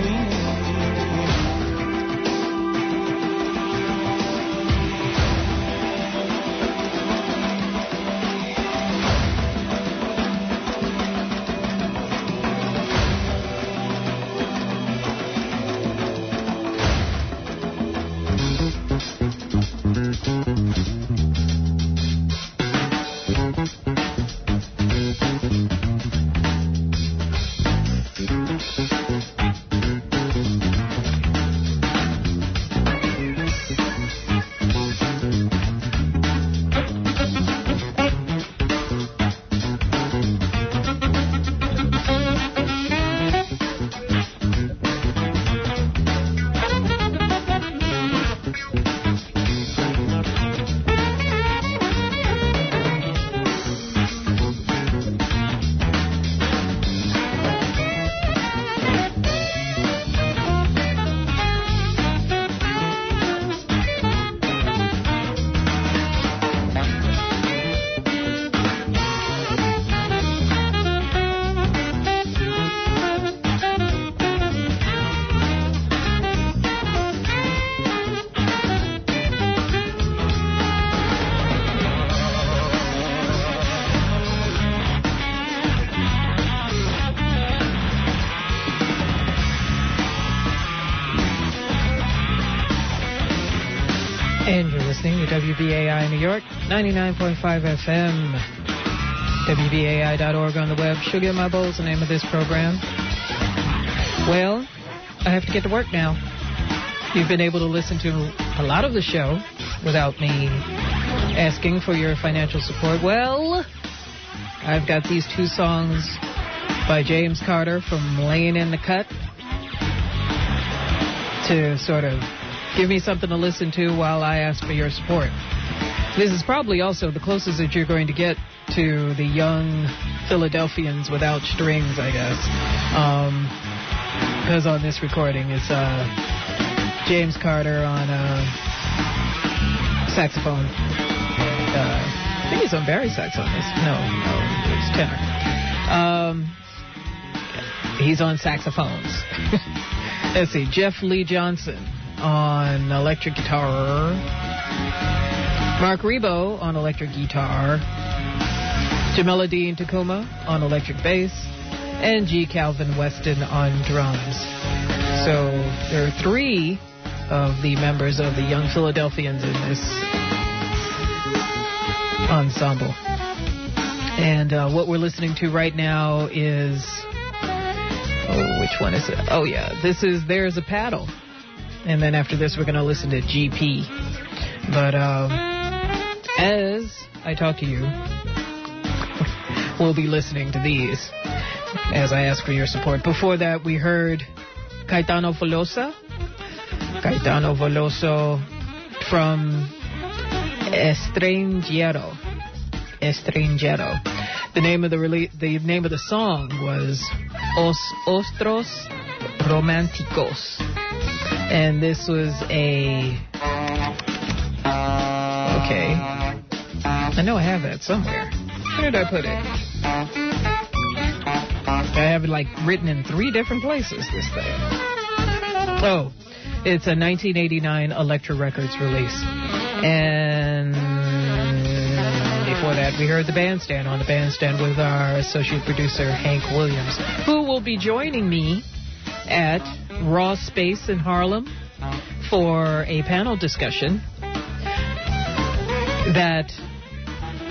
Listening to WBAI New York, 99.5 FM, WBAI.org on the web. Sugar in My Bowl is the name of this program. Well, I have to get to work now. You've been able to listen to a lot of the show without me asking for your financial support. Well, I've got these two songs by James Carter from Laying in the Cut to sort of give me something to listen to while I ask for your support. This is probably also the closest that you're going to get to the young Philadelphians without strings, I guess. Because on this recording, it's James Carter on saxophone. I think he's on Barry sax on this. No, it's tenor. He's on saxophones. Let's see, Jeff Lee Johnson on electric guitar, Mark Rebo on electric guitar, Jamila Dean Takuma on electric bass, and G. Calvin Weston on drums. So there are three of the members of the Young Philadelphians in this ensemble. And what we're listening to right now is... Oh, which one is it? Oh, yeah. This is There's a Paddle. And then after this, we're going to listen to GP. But as I talk to you, we'll be listening to these as I ask for your support. Before that, we heard Caetano Veloso. Caetano Veloso from Estrangeiro. Estrangeiro. The name of the song was Os Ostros Románticos. And this was a... Okay. I know I have that somewhere. Where did I put it? I have it, like, written in 3 different places, this thing. Oh, it's a 1989 Elektra Records release. And before that, we heard the bandstand on the bandstand with our associate producer, Hank Williams, who will be joining me at Raw Space in Harlem for a panel discussion that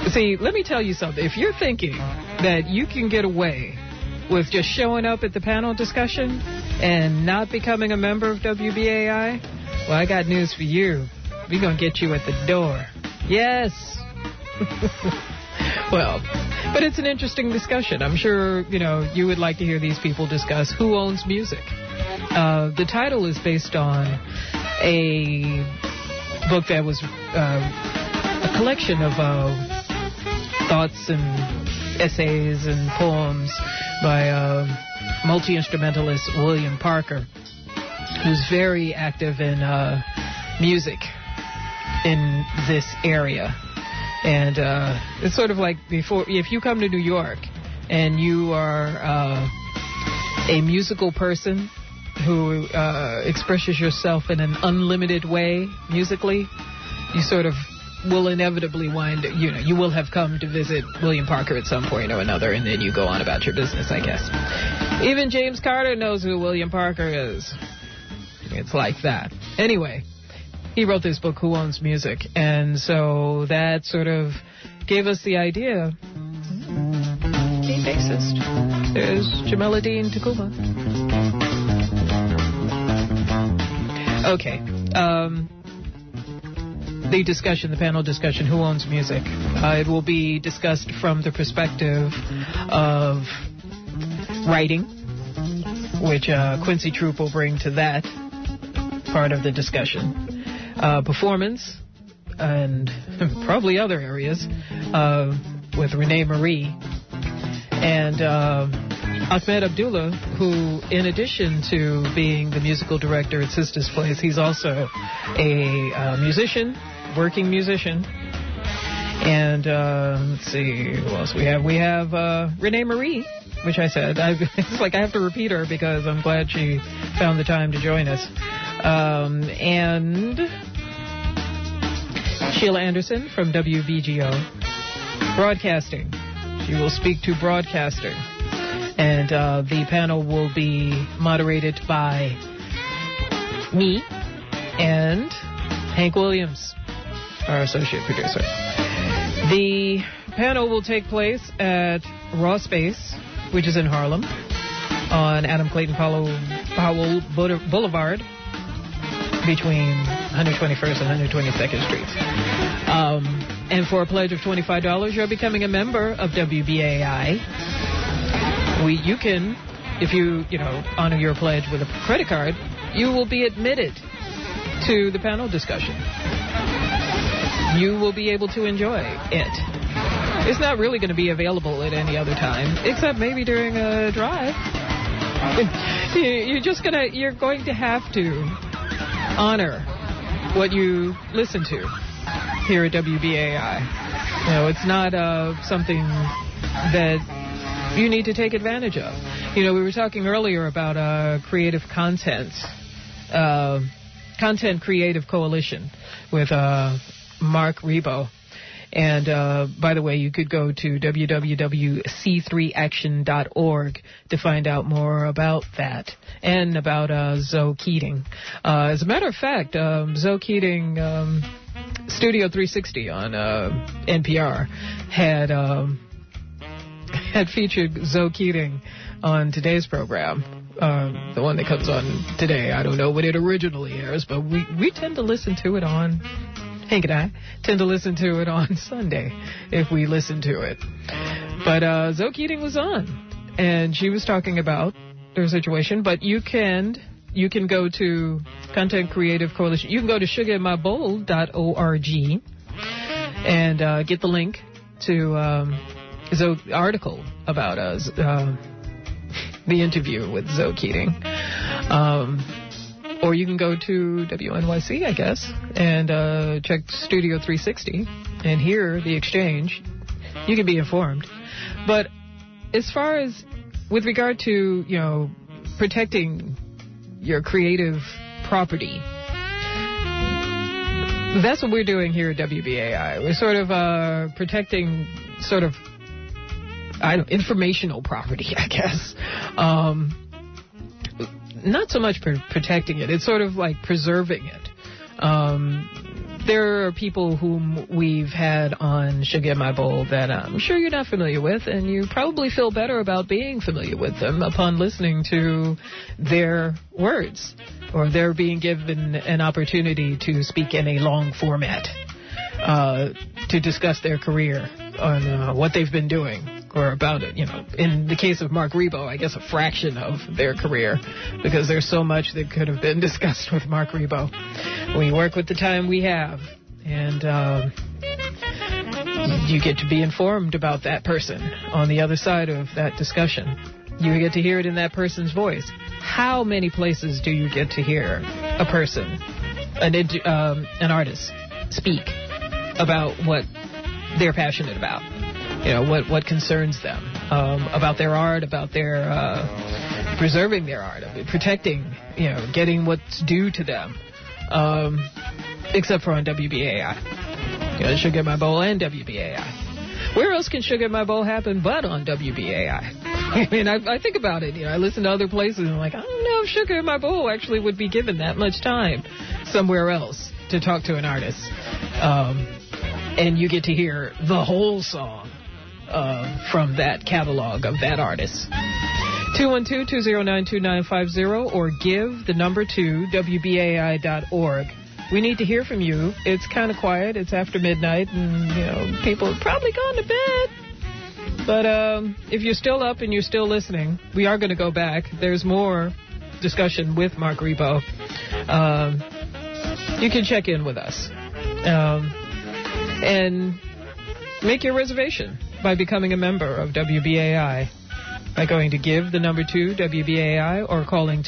See, let me tell you something. If you're thinking that you can get away with just showing up at the panel discussion and not becoming a member of WBAI, well, I got news for you. We're going to get you at the door. Yes. Well, but it's an interesting discussion. I'm sure, you would like to hear these people discuss who owns music. The title is based on a book that was a collection of thoughts and essays and poems by multi-instrumentalist William Parker, who's very active in music in this area. And it's sort of like if you come to New York and you are a musical person who expresses yourself in an unlimited way musically, you sort of will inevitably you will have come to visit William Parker at some point or another, and then you go on about your business, I guess. Even James Carter knows who William Parker is. It's like that. Anyway, he wrote this book, Who Owns Music? And so that sort of gave us the idea. The bassist. There's Jamela Dean Takuma. Okay. The discussion, the panel discussion, Who Owns Music? It will be discussed from the perspective of writing, which Quincy Troop will bring to that part of the discussion. Performance, and probably other areas, with Renee Marie. And Ahmed Abdullah, who, in addition to being the musical director at Sisters Place, he's also a musician, working musician. And let's see, who else we have? We have Renee Marie, which I said. It's like I have to repeat her because I'm glad she found the time to join us. And Sheila Anderson from WBGO Broadcasting. She will speak to broadcasting. And the panel will be moderated by me and Hank Williams, our associate producer. The panel will take place at Raw Space, which is in Harlem, on Adam Clayton Powell Boulevard, between 121st and 122nd Streets. And for a pledge of $25, you're becoming a member of WBAI. You can, if you honor your pledge with a credit card, you will be admitted to the panel discussion. You will be able to enjoy it. It's not really going to be available at any other time, except maybe during a drive. You're going to have to honor what you listen to here at WBAI. It's not something that you need to take advantage of. We were talking earlier about creative content Creative Coalition with Mark Rebo. And, by the way, you could go to www.c3action.org to find out more about that and about Zoe Keating. As a matter of fact, Zoe Keating, Studio 360 on NPR had featured Zoe Keating on today's program. The one that comes on today. I don't know when it originally airs, but we tend to listen to it on... Hank and I tend to listen to it on Sunday if we listen to it. But Zoe Keating was on, and she was talking about their situation. But you can go to Content Creative Coalition. You can go to sugarinmybowl.org and get the link to Zoe's article about the interview with Zoe Keating. Or you can go to WNYC, I guess, and check Studio 360 and hear the exchange. You can be informed. But as far as with regard to, protecting your creative property, that's what we're doing here at WBAI. We're sort of protecting informational property, I guess. Not so much protecting it. It's sort of like preserving it. There are people whom we've had on Sugar in My Bowl that I'm sure you're not familiar with, and you probably feel better about being familiar with them upon listening to their words, or they're being given an opportunity to speak in a long format to discuss their career on what they've been doing or about it. In the case of Mark Rebo, I guess a fraction of their career, because there's so much that could have been discussed with Mark Rebo. We work with the time we have, and you get to be informed about that person on the other side of that discussion. You get to hear it in that person's voice. How many places do you get to hear a person, an artist, speak about what they're passionate about? What concerns them, about their art, about their preserving their art, protecting, getting what's due to them, except for on WBAI. Sugar in My Bowl and WBAI. Where else can Sugar in My Bowl happen but on WBAI? I mean, I think about it. I listen to other places and I'm like, I don't know if Sugar in My Bowl actually would be given that much time somewhere else to talk to an artist. And you get to hear the whole song from that catalog of that artist. 212-209-2950 or give the number to WBAI.org. We need to hear from you. It's kind of quiet. It's after midnight, and people have probably gone to bed. But if you're still up and you're still listening, we are going to go back. There's more discussion with Mark Rebo. You can check in with us and make your reservation by becoming a member of WBAI by going to give the number to WBAI or calling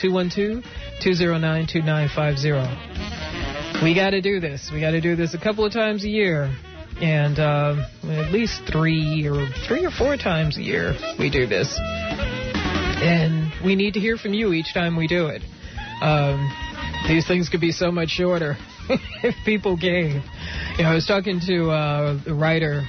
212-209-2950. We got to do this. We got to do this a couple of times a year, and at least three or 4 times a year we do this. And we need to hear from you each time we do it. These things could be so much shorter if people gave. I was talking to the writer,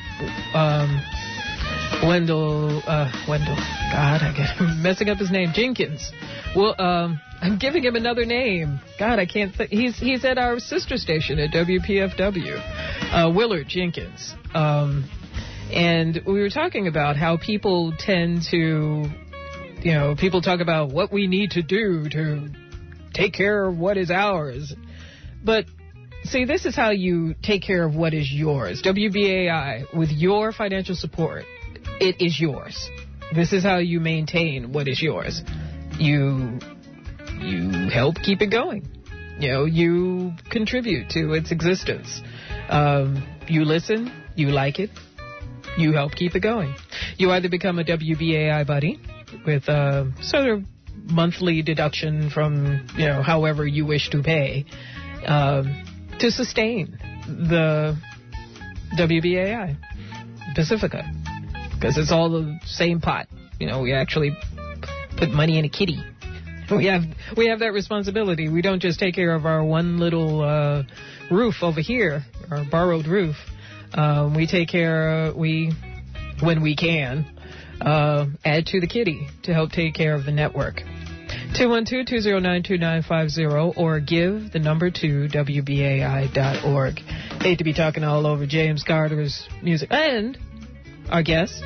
Wendell, God, I'm messing up his name, Jenkins. Well, I'm giving him another name. God, I can't think. He's at our sister station at WPFW, Willard Jenkins. And we were talking about how people tend to, people talk about what we need to do to take care of what is ours. But see, this is how you take care of what is yours. WBAI, with your financial support, it is yours. This is how you maintain what is yours. You help keep it going. You contribute to its existence. You listen, you like it, you help keep it going. You either become a WBAI buddy with a sort of monthly deduction from, however you wish to pay, to sustain the WBAI Pacifica, because it's all the same pot. We actually put money in a kitty. We have that responsibility. We don't just take care of our one little roof over here, our borrowed roof. We take care. When we can, add to the kitty to help take care of the network. 212-209-2950 or give the number to WBAI.org. Hate to be talking all over James Carter's music. And our guest,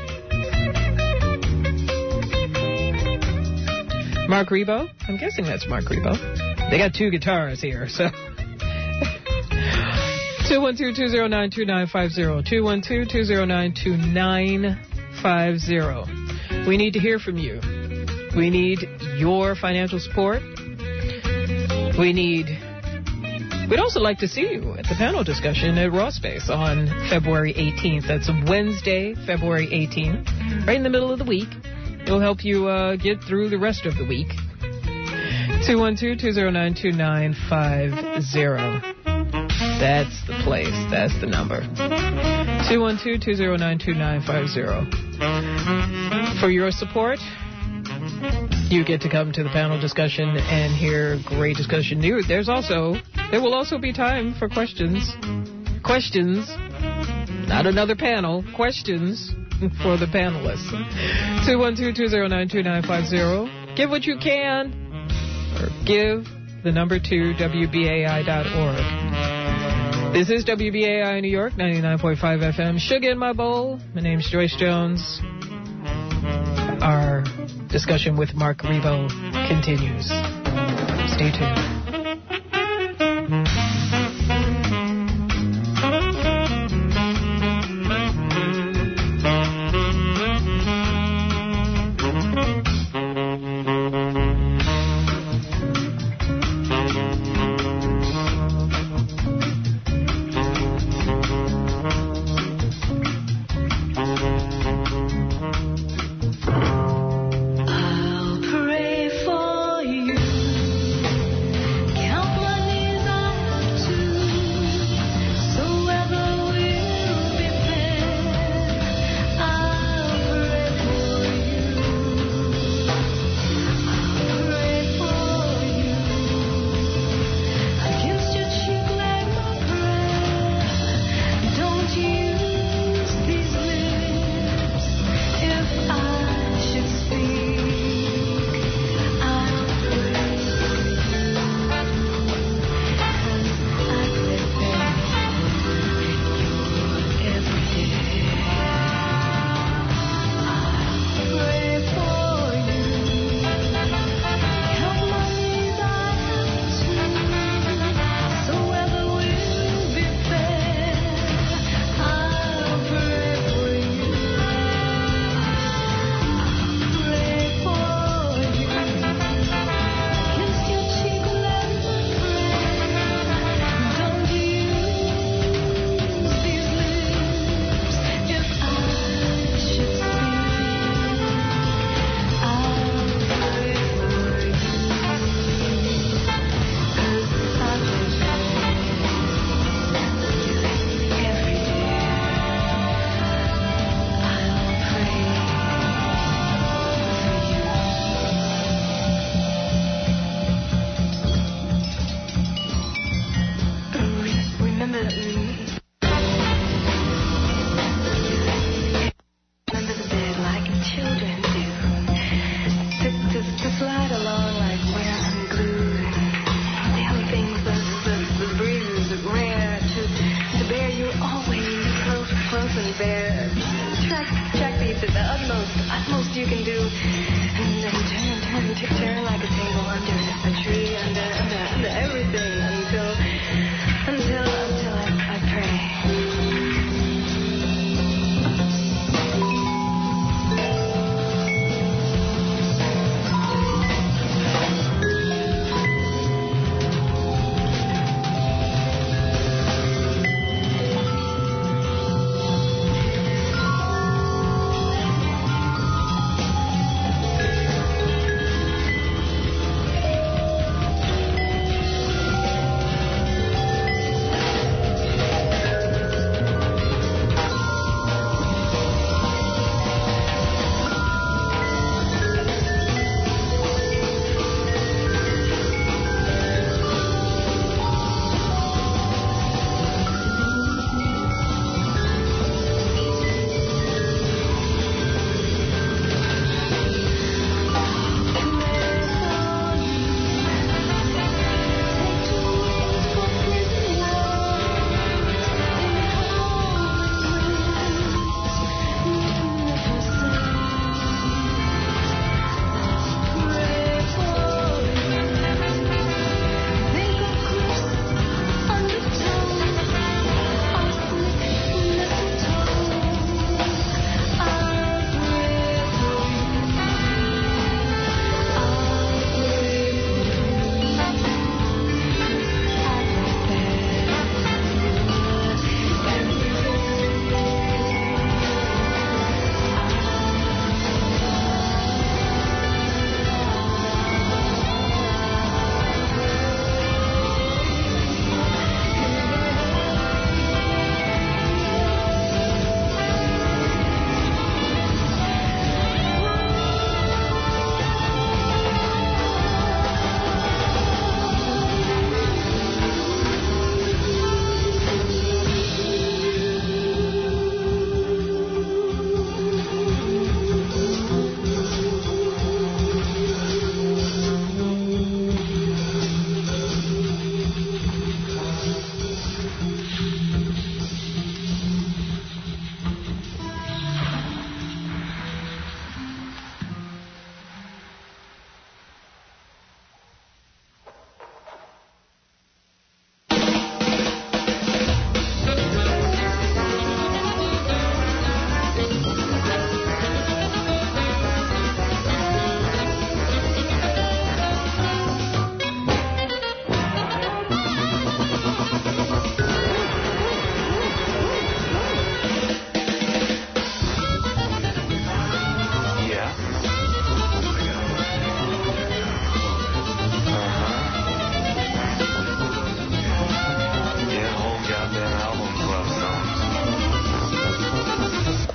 Mark Rebo. I'm guessing that's Mark Rebo. They got 2 guitars here, so. 212-209-2950. 212-209-2950. We need to hear from you. We need your financial support. We'd also like to see you at the panel discussion at Raw Space on February 18th. That's Wednesday, February 18th, right in the middle of the week. It'll help you get through the rest of the week. 212-209-2950. That's the place. That's the number. 212-209-2950. For your support, you get to come to the panel discussion and hear great discussion. There will also be time for questions. Questions, not another panel. Questions for the panelists. 212-209-2950. Give what you can, or give the number to WBAI.org. This is WBAI New York, 99.5 FM. Sugar in my bowl. My name's Joyce Jones. Our discussion with Mark Rebo continues. Stay tuned.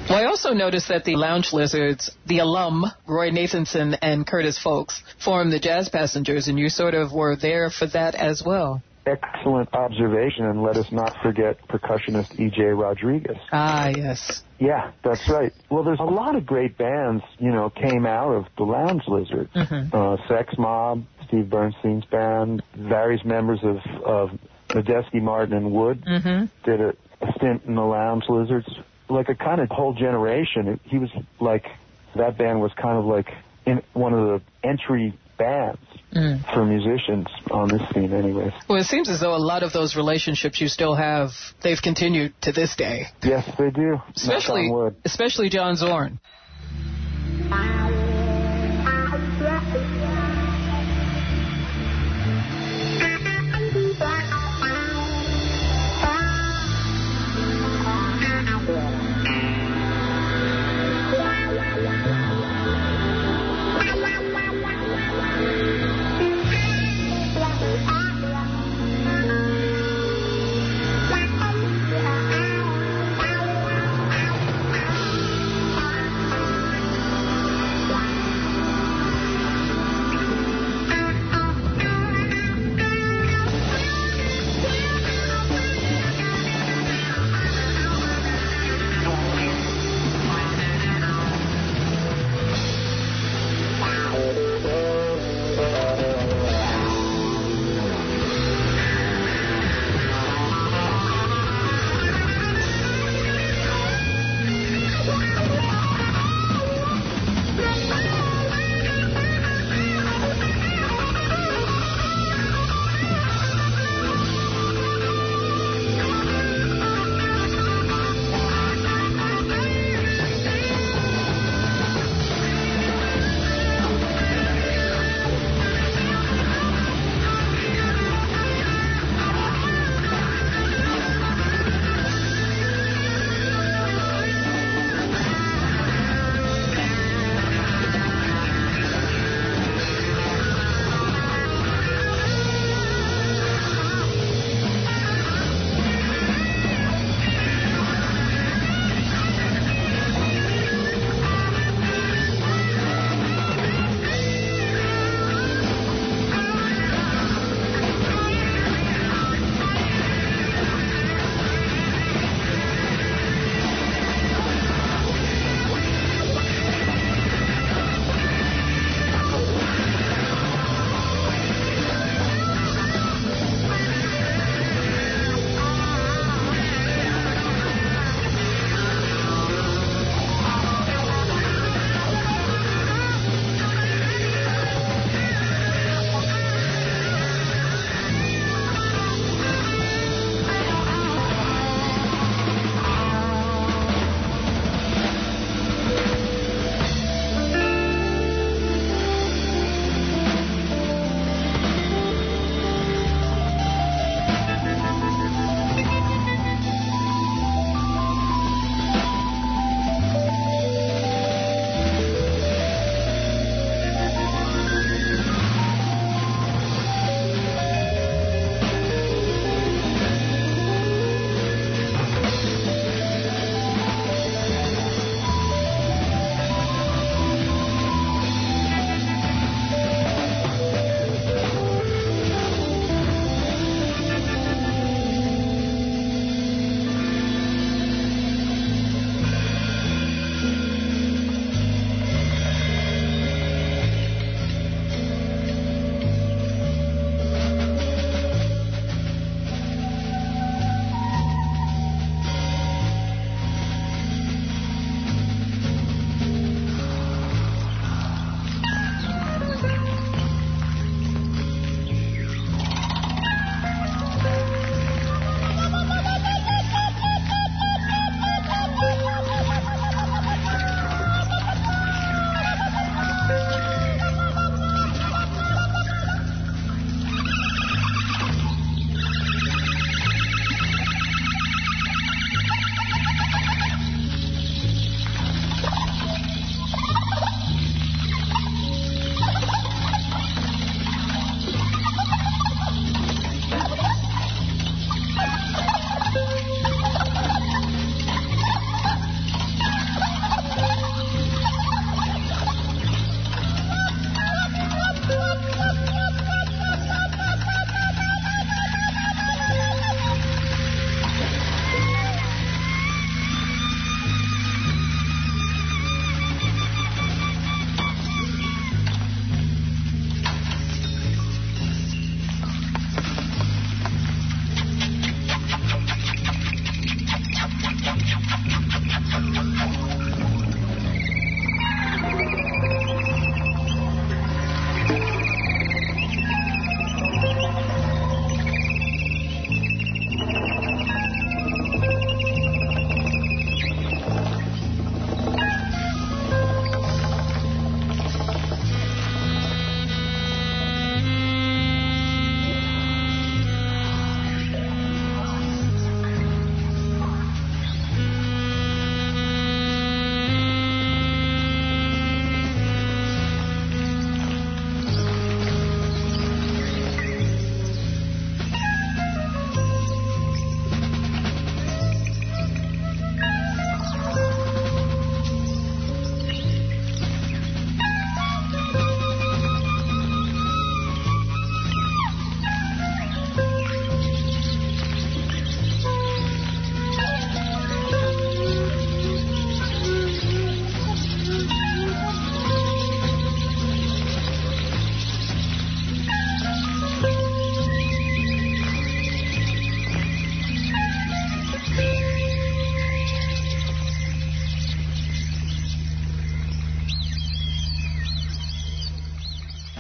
Well, I also noticed that the Lounge Lizards, the alum, Roy Nathanson and Curtis Folks, formed the Jazz Passengers, and you sort of were there for that as well. Excellent observation, and let us not forget percussionist E.J. Rodriguez. Ah, yes. Yeah, that's right. Well, there's a lot of great bands, came out of the Lounge Lizards. Sex Mob, Steve Bernstein's band, various members of Medeski, Martin, and Wood did a stint in the Lounge Lizards. Like a kind of whole generation. He was like, that band was kind of like in one of the entry bands for musicians on this scene anyways. Well, it seems as though a lot of those relationships you still have, they've continued to this day. Yes, they do. Especially John Zorn.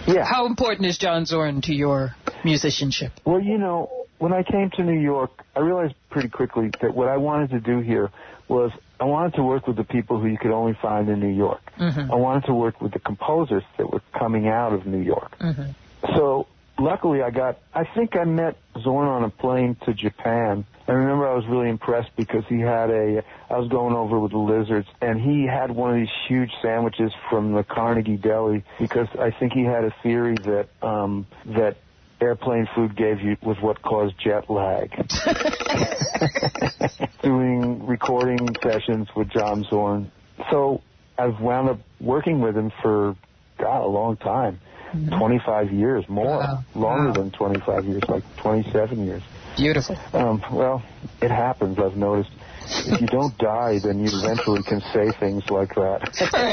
Yeah. How important is John Zorn to your musicianship? Well, when I came to New York, I realized pretty quickly that what I wanted to do here was I wanted to work with the people who you could only find in New York. I wanted to work with the composers that were coming out of New York. So luckily I think I met Zorn on a plane to Japan. I remember I was really impressed because I was going over with the Lizards, and he had one of these huge sandwiches from the Carnegie Deli because I think he had a theory that airplane food was what caused jet lag. Doing recording sessions with John Zorn. So I've wound up working with him for, a long time. 25 years, more. Longer than 25 years, like 27 years. Beautiful. Well, it happens, I've noticed. If you don't die, then you eventually can say things like that.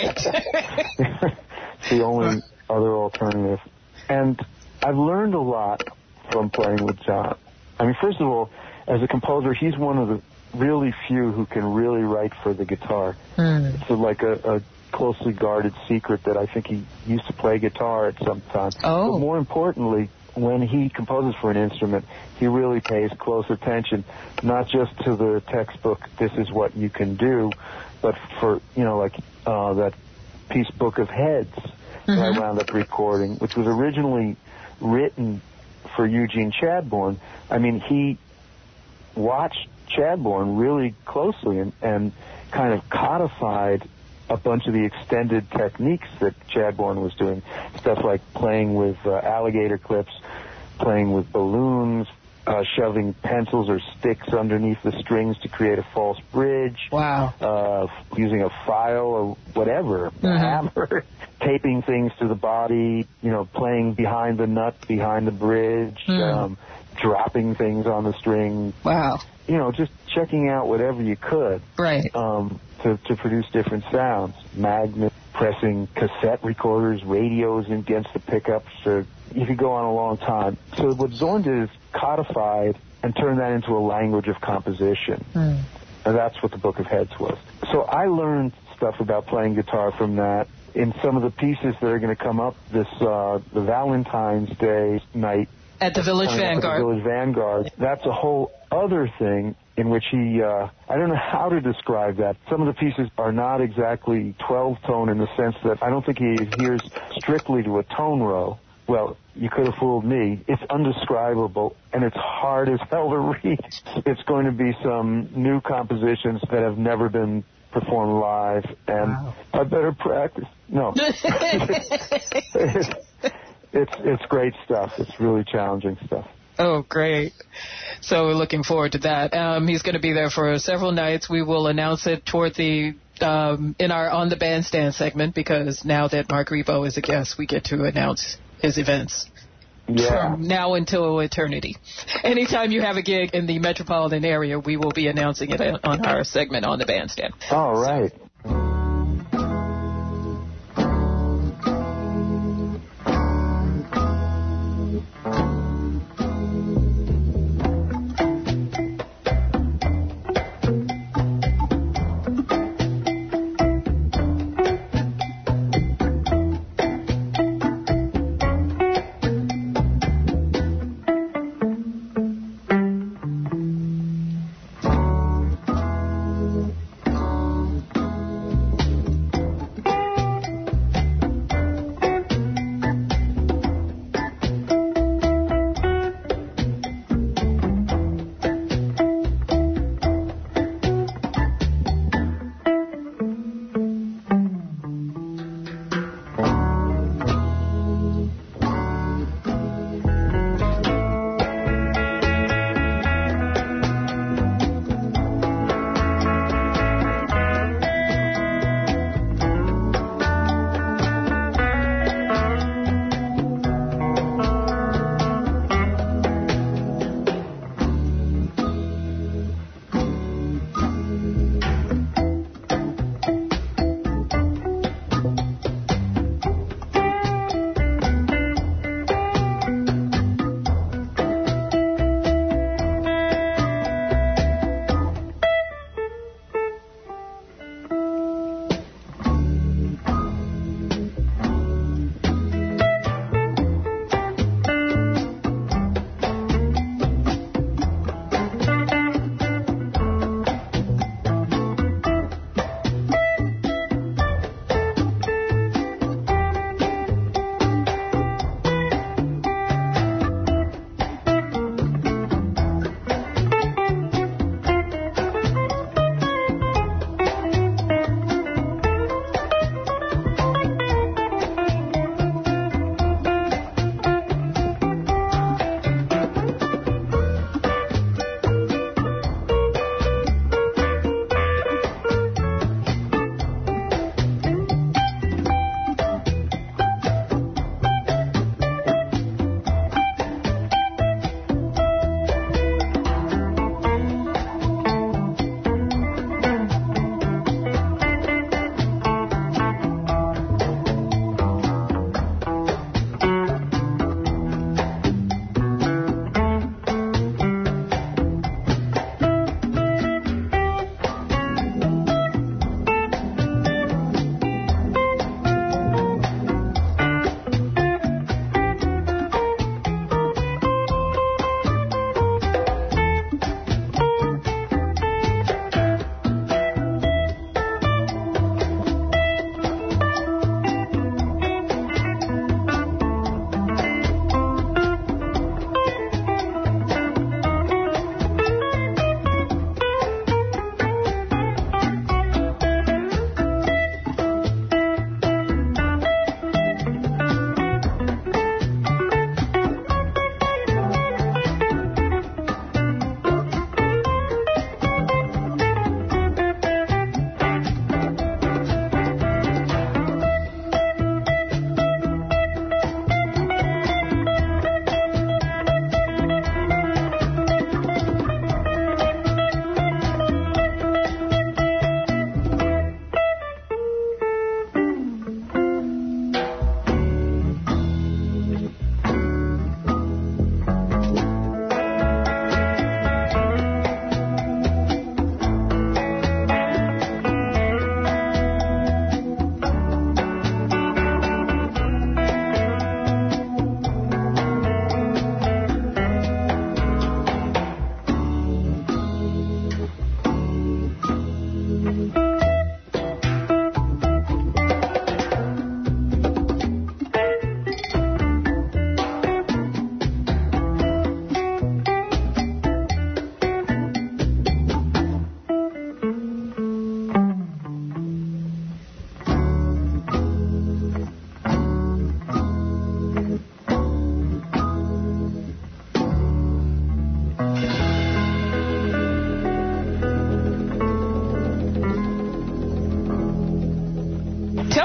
Right. It's the only other alternative. And I've learned a lot from playing with John. I mean, first of all, as a composer, he's one of the really few who can really write for the guitar. It's like a closely guarded secret that I think he used to play guitar at some time. Oh. But more importantly, when he composes for an instrument, he really pays close attention, not just to the textbook, this is what you can do, but for, that piece Book of Heads that I wound up recording, which was originally written for Eugene Chadbourne. I mean, he watched Chadbourne really closely and kind of codified a bunch of the extended techniques that Chadbourne was doing. Stuff like playing with alligator clips, playing with balloons, shoving pencils or sticks underneath the strings to create a false bridge. Wow. Using a file or whatever, a hammer, taping things to the body, playing behind the nut, behind the bridge, dropping things on the string. Wow. Just checking out whatever you could. Right. To produce different sounds. Magnets, pressing cassette recorders, radios against the pickups. You could go on a long time. So what Zorn did is codified and turned that into a language of composition. And that's what the Book of Heads was. So I learned stuff about playing guitar from that. In some of the pieces that are going to come up the Valentine's Day night. At the Village Vanguard. At the Village Vanguard. That's a whole other thing in which he, I don't know how to describe that. Some of the pieces are not exactly 12-tone in the sense that I don't think he adheres strictly to a tone row. Well, you could have fooled me. It's undescribable, and it's hard as hell to read. It's going to be some new compositions that have never been performed live, and I better practice. No. It's great stuff. It's really challenging stuff. Oh, great. So we're looking forward to that. He's going to be there for several nights. We will announce it toward the in our On the Bandstand segment, because now that Mark Rebo is a guest, we get to announce his events from now until eternity. Anytime you have a gig in the metropolitan area, we will be announcing it on our segment On the Bandstand. All right.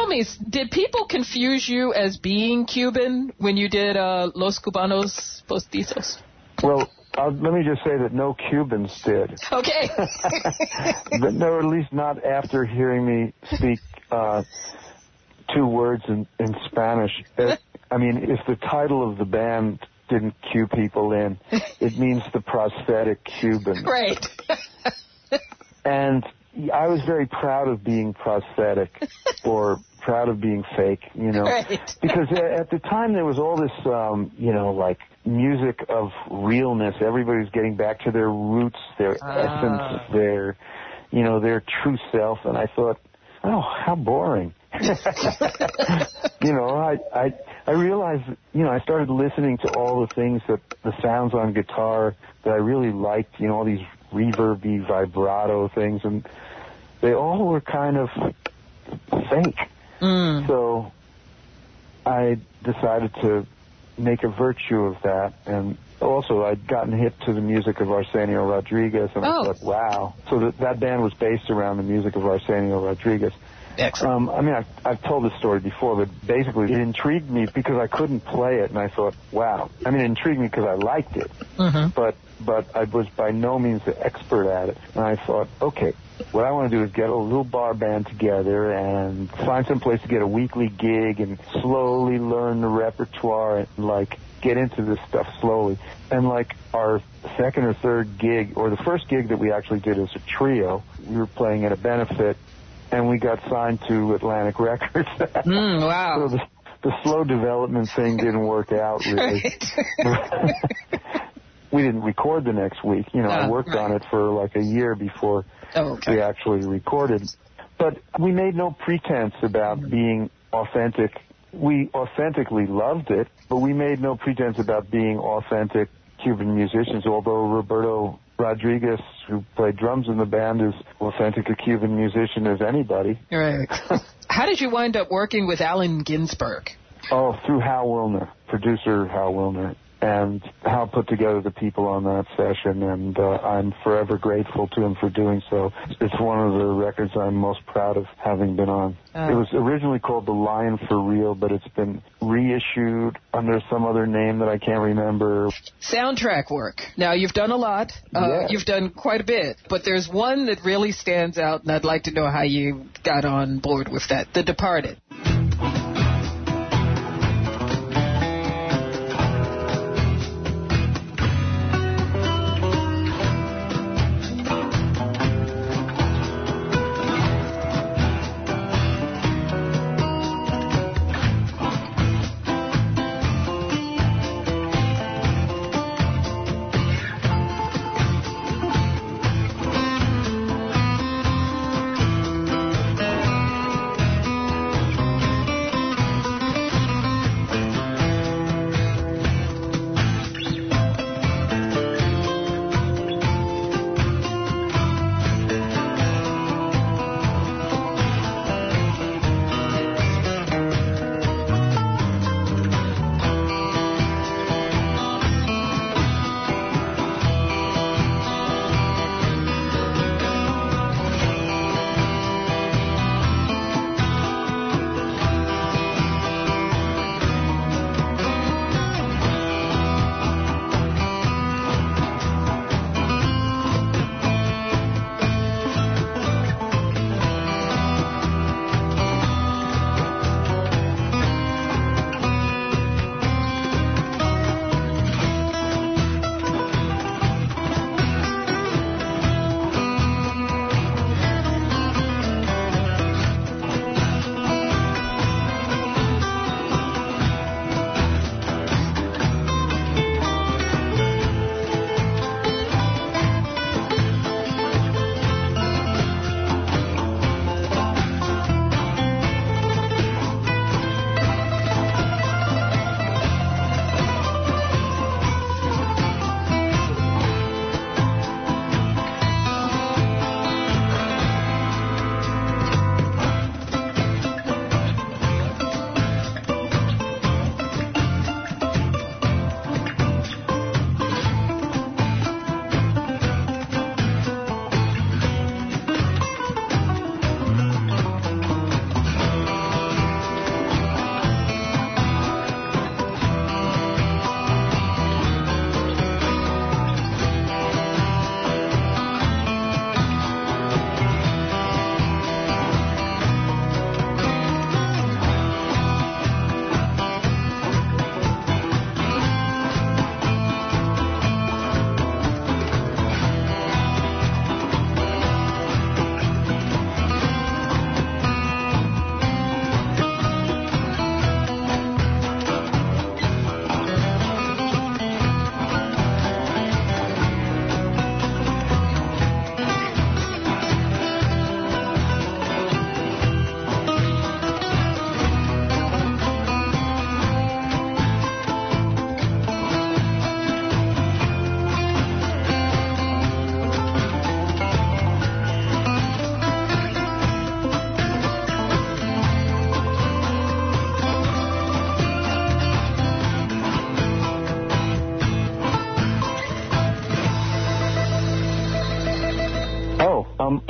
me, did people confuse you as being Cuban when you did Los Cubanos Postizos? Well, let me just say that no Cubans did. Okay. No, at least not after hearing me speak 2 words in Spanish. I mean, if the title of the band didn't cue people in, it means the prosthetic Cuban. Right. And I was very proud of being prosthetic or proud of being fake, you know. Right. Because at the time there was all this, you know, like music of realness. Everybody was getting back to their roots, their essence, their, you know, their true self. And I thought, oh, how boring. You know, I realized, you know, I started listening to all the things that the sounds on guitar that I really liked, you know, all these reverby, vibrato things, and they all were kind of fake. So I decided to make a virtue of that, and also I'd gotten hip to the music of Arsenio Rodriguez, and I thought, wow. So that band was based around the music of Arsenio Rodriguez. Excellent. I mean, I've told this story before, but basically it intrigued me because I couldn't play it, and I thought, wow. I mean, it intrigued me because I liked it, but I was by no means the expert at it. And I thought, okay, what I want to do is get a little bar band together and find some place to get a weekly gig and slowly learn the repertoire and, like, get into this stuff slowly. And, like, our second or third gig, or the first gig that we actually did as a trio, we were playing at a benefit, and we got signed to Atlantic Records. Wow. So the slow development thing didn't work out, really. Right. We didn't record the next week. You know, I worked on it for like a year before we actually recorded. But we made no pretense about being authentic. We authentically loved it, but we made no pretense about being authentic Cuban musicians, although Roberto Rodriguez, who played drums in the band, is authentic a Cuban musician as anybody. Right. How did you wind up working with Allen Ginsberg? Oh, through Hal Wilner, producer Hal Wilner. And Hal put together the people on that session, and I'm forever grateful to him for doing so. It's one of the records I'm most proud of having been on. It was originally called The Lion for Real, but it's been reissued under some other name that I can't remember. Soundtrack work. Now, you've done a lot. You've done quite a bit, but there's one that really stands out, and I'd like to know how you got on board with that, The Departed.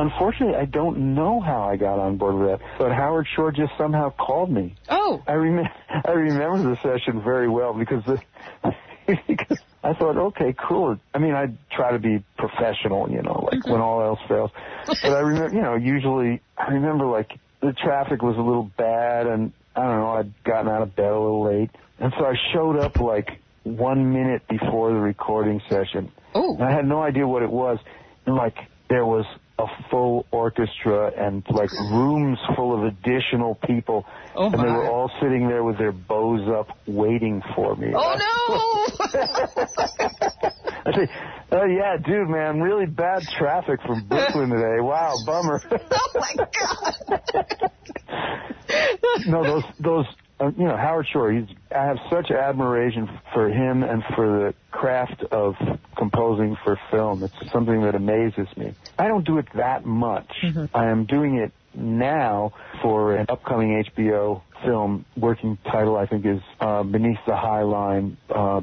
unfortunately, I don't know how I got on board with that, but Howard Shore just somehow called me. Oh. I remember the session very well because I thought, okay, cool. I mean, I try to be professional, like when all else fails. But I remember, usually, I remember, like, the traffic was a little bad, and I don't know, I'd gotten out of bed a little late. And so I showed up, like, 1 minute before the recording session. Oh. And I had no idea what it was. And, like, there was a full orchestra and, like, rooms full of additional people. Oh, and they were all sitting there with their bows up waiting for me. Oh, no! I say, oh, yeah, dude, man, really bad traffic from Brooklyn today. Wow, bummer. Oh, my God. No, those Howard Shore, I have such admiration for him and for the craft of composing for film. It's something that amazes me. I don't do it that much. Mm-hmm. I am doing it now for an upcoming HBO film. Working title, I think, is Beneath the High Line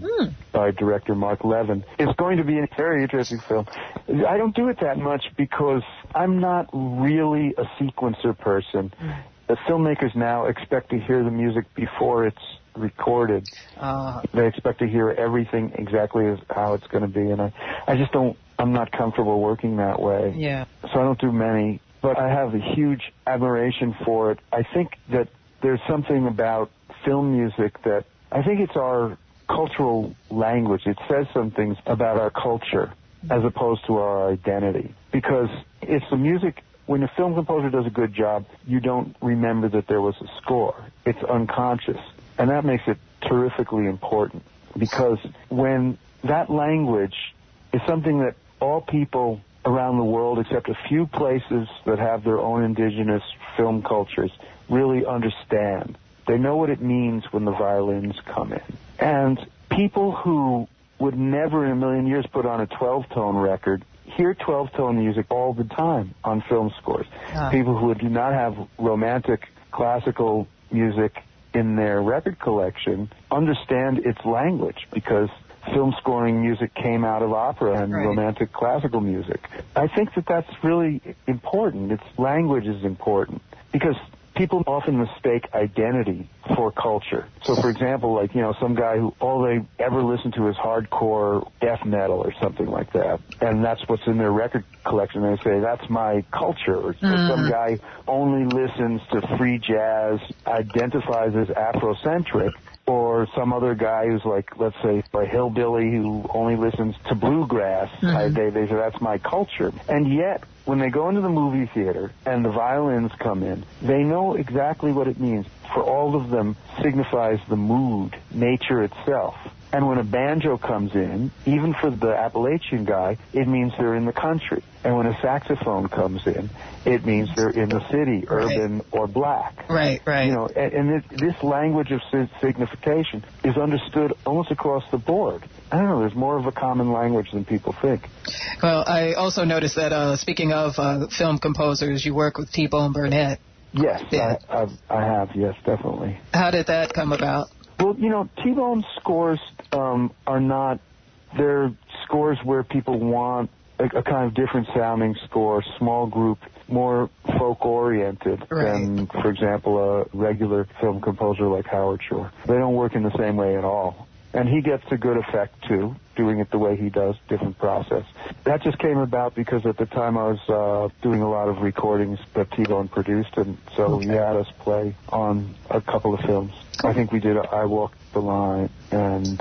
by director Mark Levin. It's going to be a very interesting film. I don't do it that much because I'm not really a sequencer person. The filmmakers now expect to hear the music before it's recorded. They expect to hear everything exactly as how it's going to be, and I just don't. I'm not comfortable working that way. Yeah. So I don't do many, but I have a huge admiration for it. I think that there's something about film music that I think it's our cultural language. It says some things about our culture as opposed to our identity, because it's the music. When a film composer does a good job, you don't remember that there was a score. It's unconscious. And that makes it terrifically important, because when that language is something that all people around the world, except a few places that have their own indigenous film cultures, really understand. They know what it means when the violins come in. And people who would never in a million years put on a 12-tone record hear 12-tone music all the time on film scores. People who do not have romantic classical music in their record collection understand its language, because film scoring music came out of opera and romantic classical music. I think that that's really important. Its language is important, because people often mistake identity for culture. So, for example, like, some guy who all they ever listen to is hardcore death metal or something like that, and that's what's in their record collection. They say, that's my culture. Or some guy only listens to free jazz, identifies as Afrocentric, or some other guy who's like, let's say, a hillbilly who only listens to bluegrass. They say, that's my culture. And yet, when they go into the movie theater and the violins come in, they know exactly what it means. For all of them, signifies the mood, nature itself. And when a banjo comes in, even for the Appalachian guy, it means they're in the country. And when a saxophone comes in, it means they're in the city, urban or black. Right. And this language of signification is understood almost across the board. I don't know, there's more of a common language than people think. Well, I also noticed that, speaking of film composers, you work with T-Bone Burnett. Yes, yeah. I have, yes, definitely. How did that come about? Well, T-Bone's scores are not, they're scores where people want a kind of different sounding score, small group, more folk-oriented than, for example, a regular film composer like Howard Shore. They don't work in the same way at all. And he gets a good effect, too, doing it the way he does, different process. That just came about because at the time I was doing a lot of recordings that T-Bone produced, and so he had us play on a couple of films. Cool. I think we did I Walked the Line and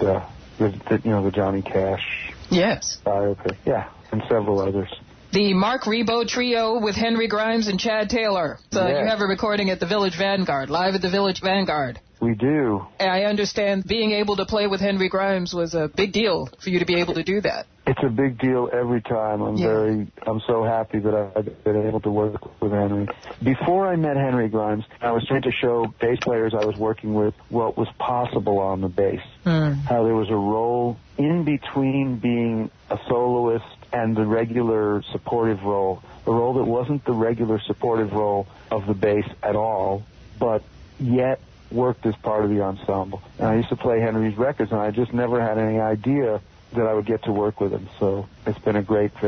the Johnny Cash biopic. Yeah, and several others. The Mark Ribot Trio with Henry Grimes and Chad Taylor. So you have a recording at the Village Vanguard, live at the Village Vanguard. We do. I understand being able to play with Henry Grimes was a big deal for you to be able to do that. It's a big deal every time. I'm so happy that I've been able to work with Henry. Before I met Henry Grimes, I was trying to show bass players I was working with what was possible on the bass. How there was a role in between being a soloist and the regular supportive role. A role that wasn't the regular supportive role of the bass at all, but yet worked as part of the ensemble. And I used to play Henry's records, and I just never had any idea that I would get to work with him. So it's been a great thing.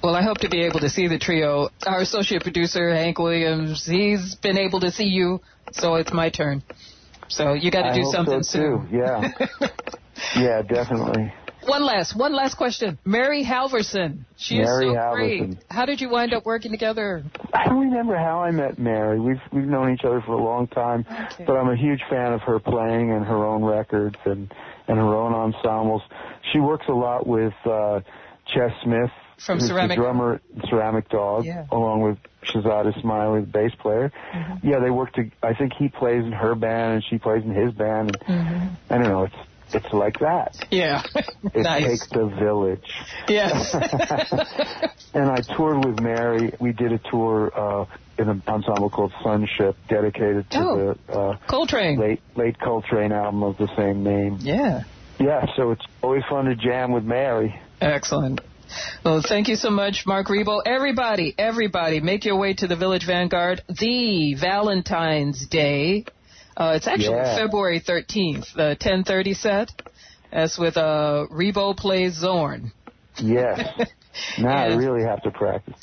Well, I hope to be able to see the trio. Our associate producer, Hank Williams, he's been able to see you, so it's my turn. So you got to do something soon. Yeah. Yeah, definitely. One last question. Mary Halverson. She is so great. How did you wind up working together? I don't remember how I met Mary. We've known each other for a long time, but I'm a huge fan of her playing and her own records and her own ensembles. She works a lot with Chess Smith, from who's Ceramic the drummer, Ceramic Dog, along with Shahzad Ismaili, the bass player. Mm-hmm. Yeah, they work I think he plays in her band and she plays in his band. And, I don't know, it's like that. Yeah. It takes a village. Yes. And I toured with Mary. We did a tour in an ensemble called Sunship, dedicated to the Coltrane. late Coltrane album of the same name. Yeah. Yeah, so it's always fun to jam with Mary. Excellent. Well, thank you so much, Mark Ribot. Everybody, make your way to the Village Vanguard. The Valentine's Day. It's actually February 13th, the 10:30 set. That's with Ribot plays Zorn. Yes. Now I really have to practice.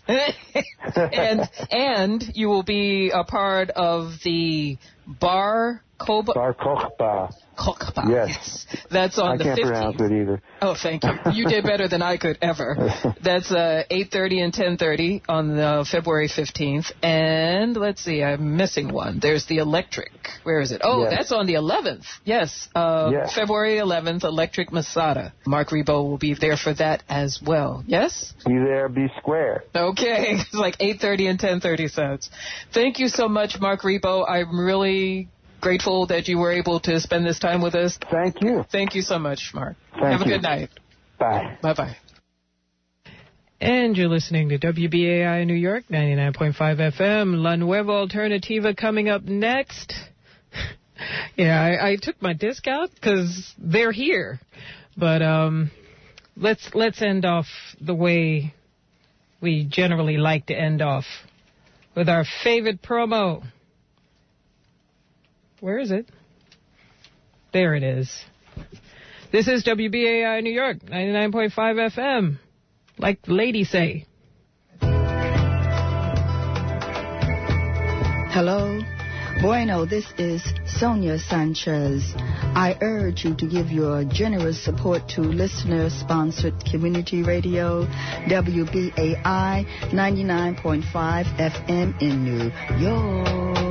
and you will be a part of the Bar Kokhba. Yes. That's on the 15th. I can't pronounce it either. Oh, thank you. You did better than I could ever. That's 8:30 and 10:30 on February 15th. And let's see, I'm missing one. There's the Electric. Where is it? Oh, that's on the 11th. Yes. February 11th, Electric Masada. Mark Ribot will be there for that as well. Yes? Be there, be square. Okay. It's like 8:30 and 10:30 sets. Thank you so much, Mark Ribot. I'm really grateful that you were able to spend this time with us. Thank you. Thank you so much, Mark. Have a good night. Bye. Bye-bye. And you're listening to WBAI New York, 99.5 FM. La Nueva Alternativa coming up next. I took my disc out because they're here. But let's end off the way we generally like to end off, with our favorite promo. Where is it? There it is. This is WBAI New York, 99.5 FM. Like the ladies say. Hello. Bueno, this is Sonia Sanchez. I urge you to give your generous support to listener-sponsored community radio, WBAI 99.5 FM in New York.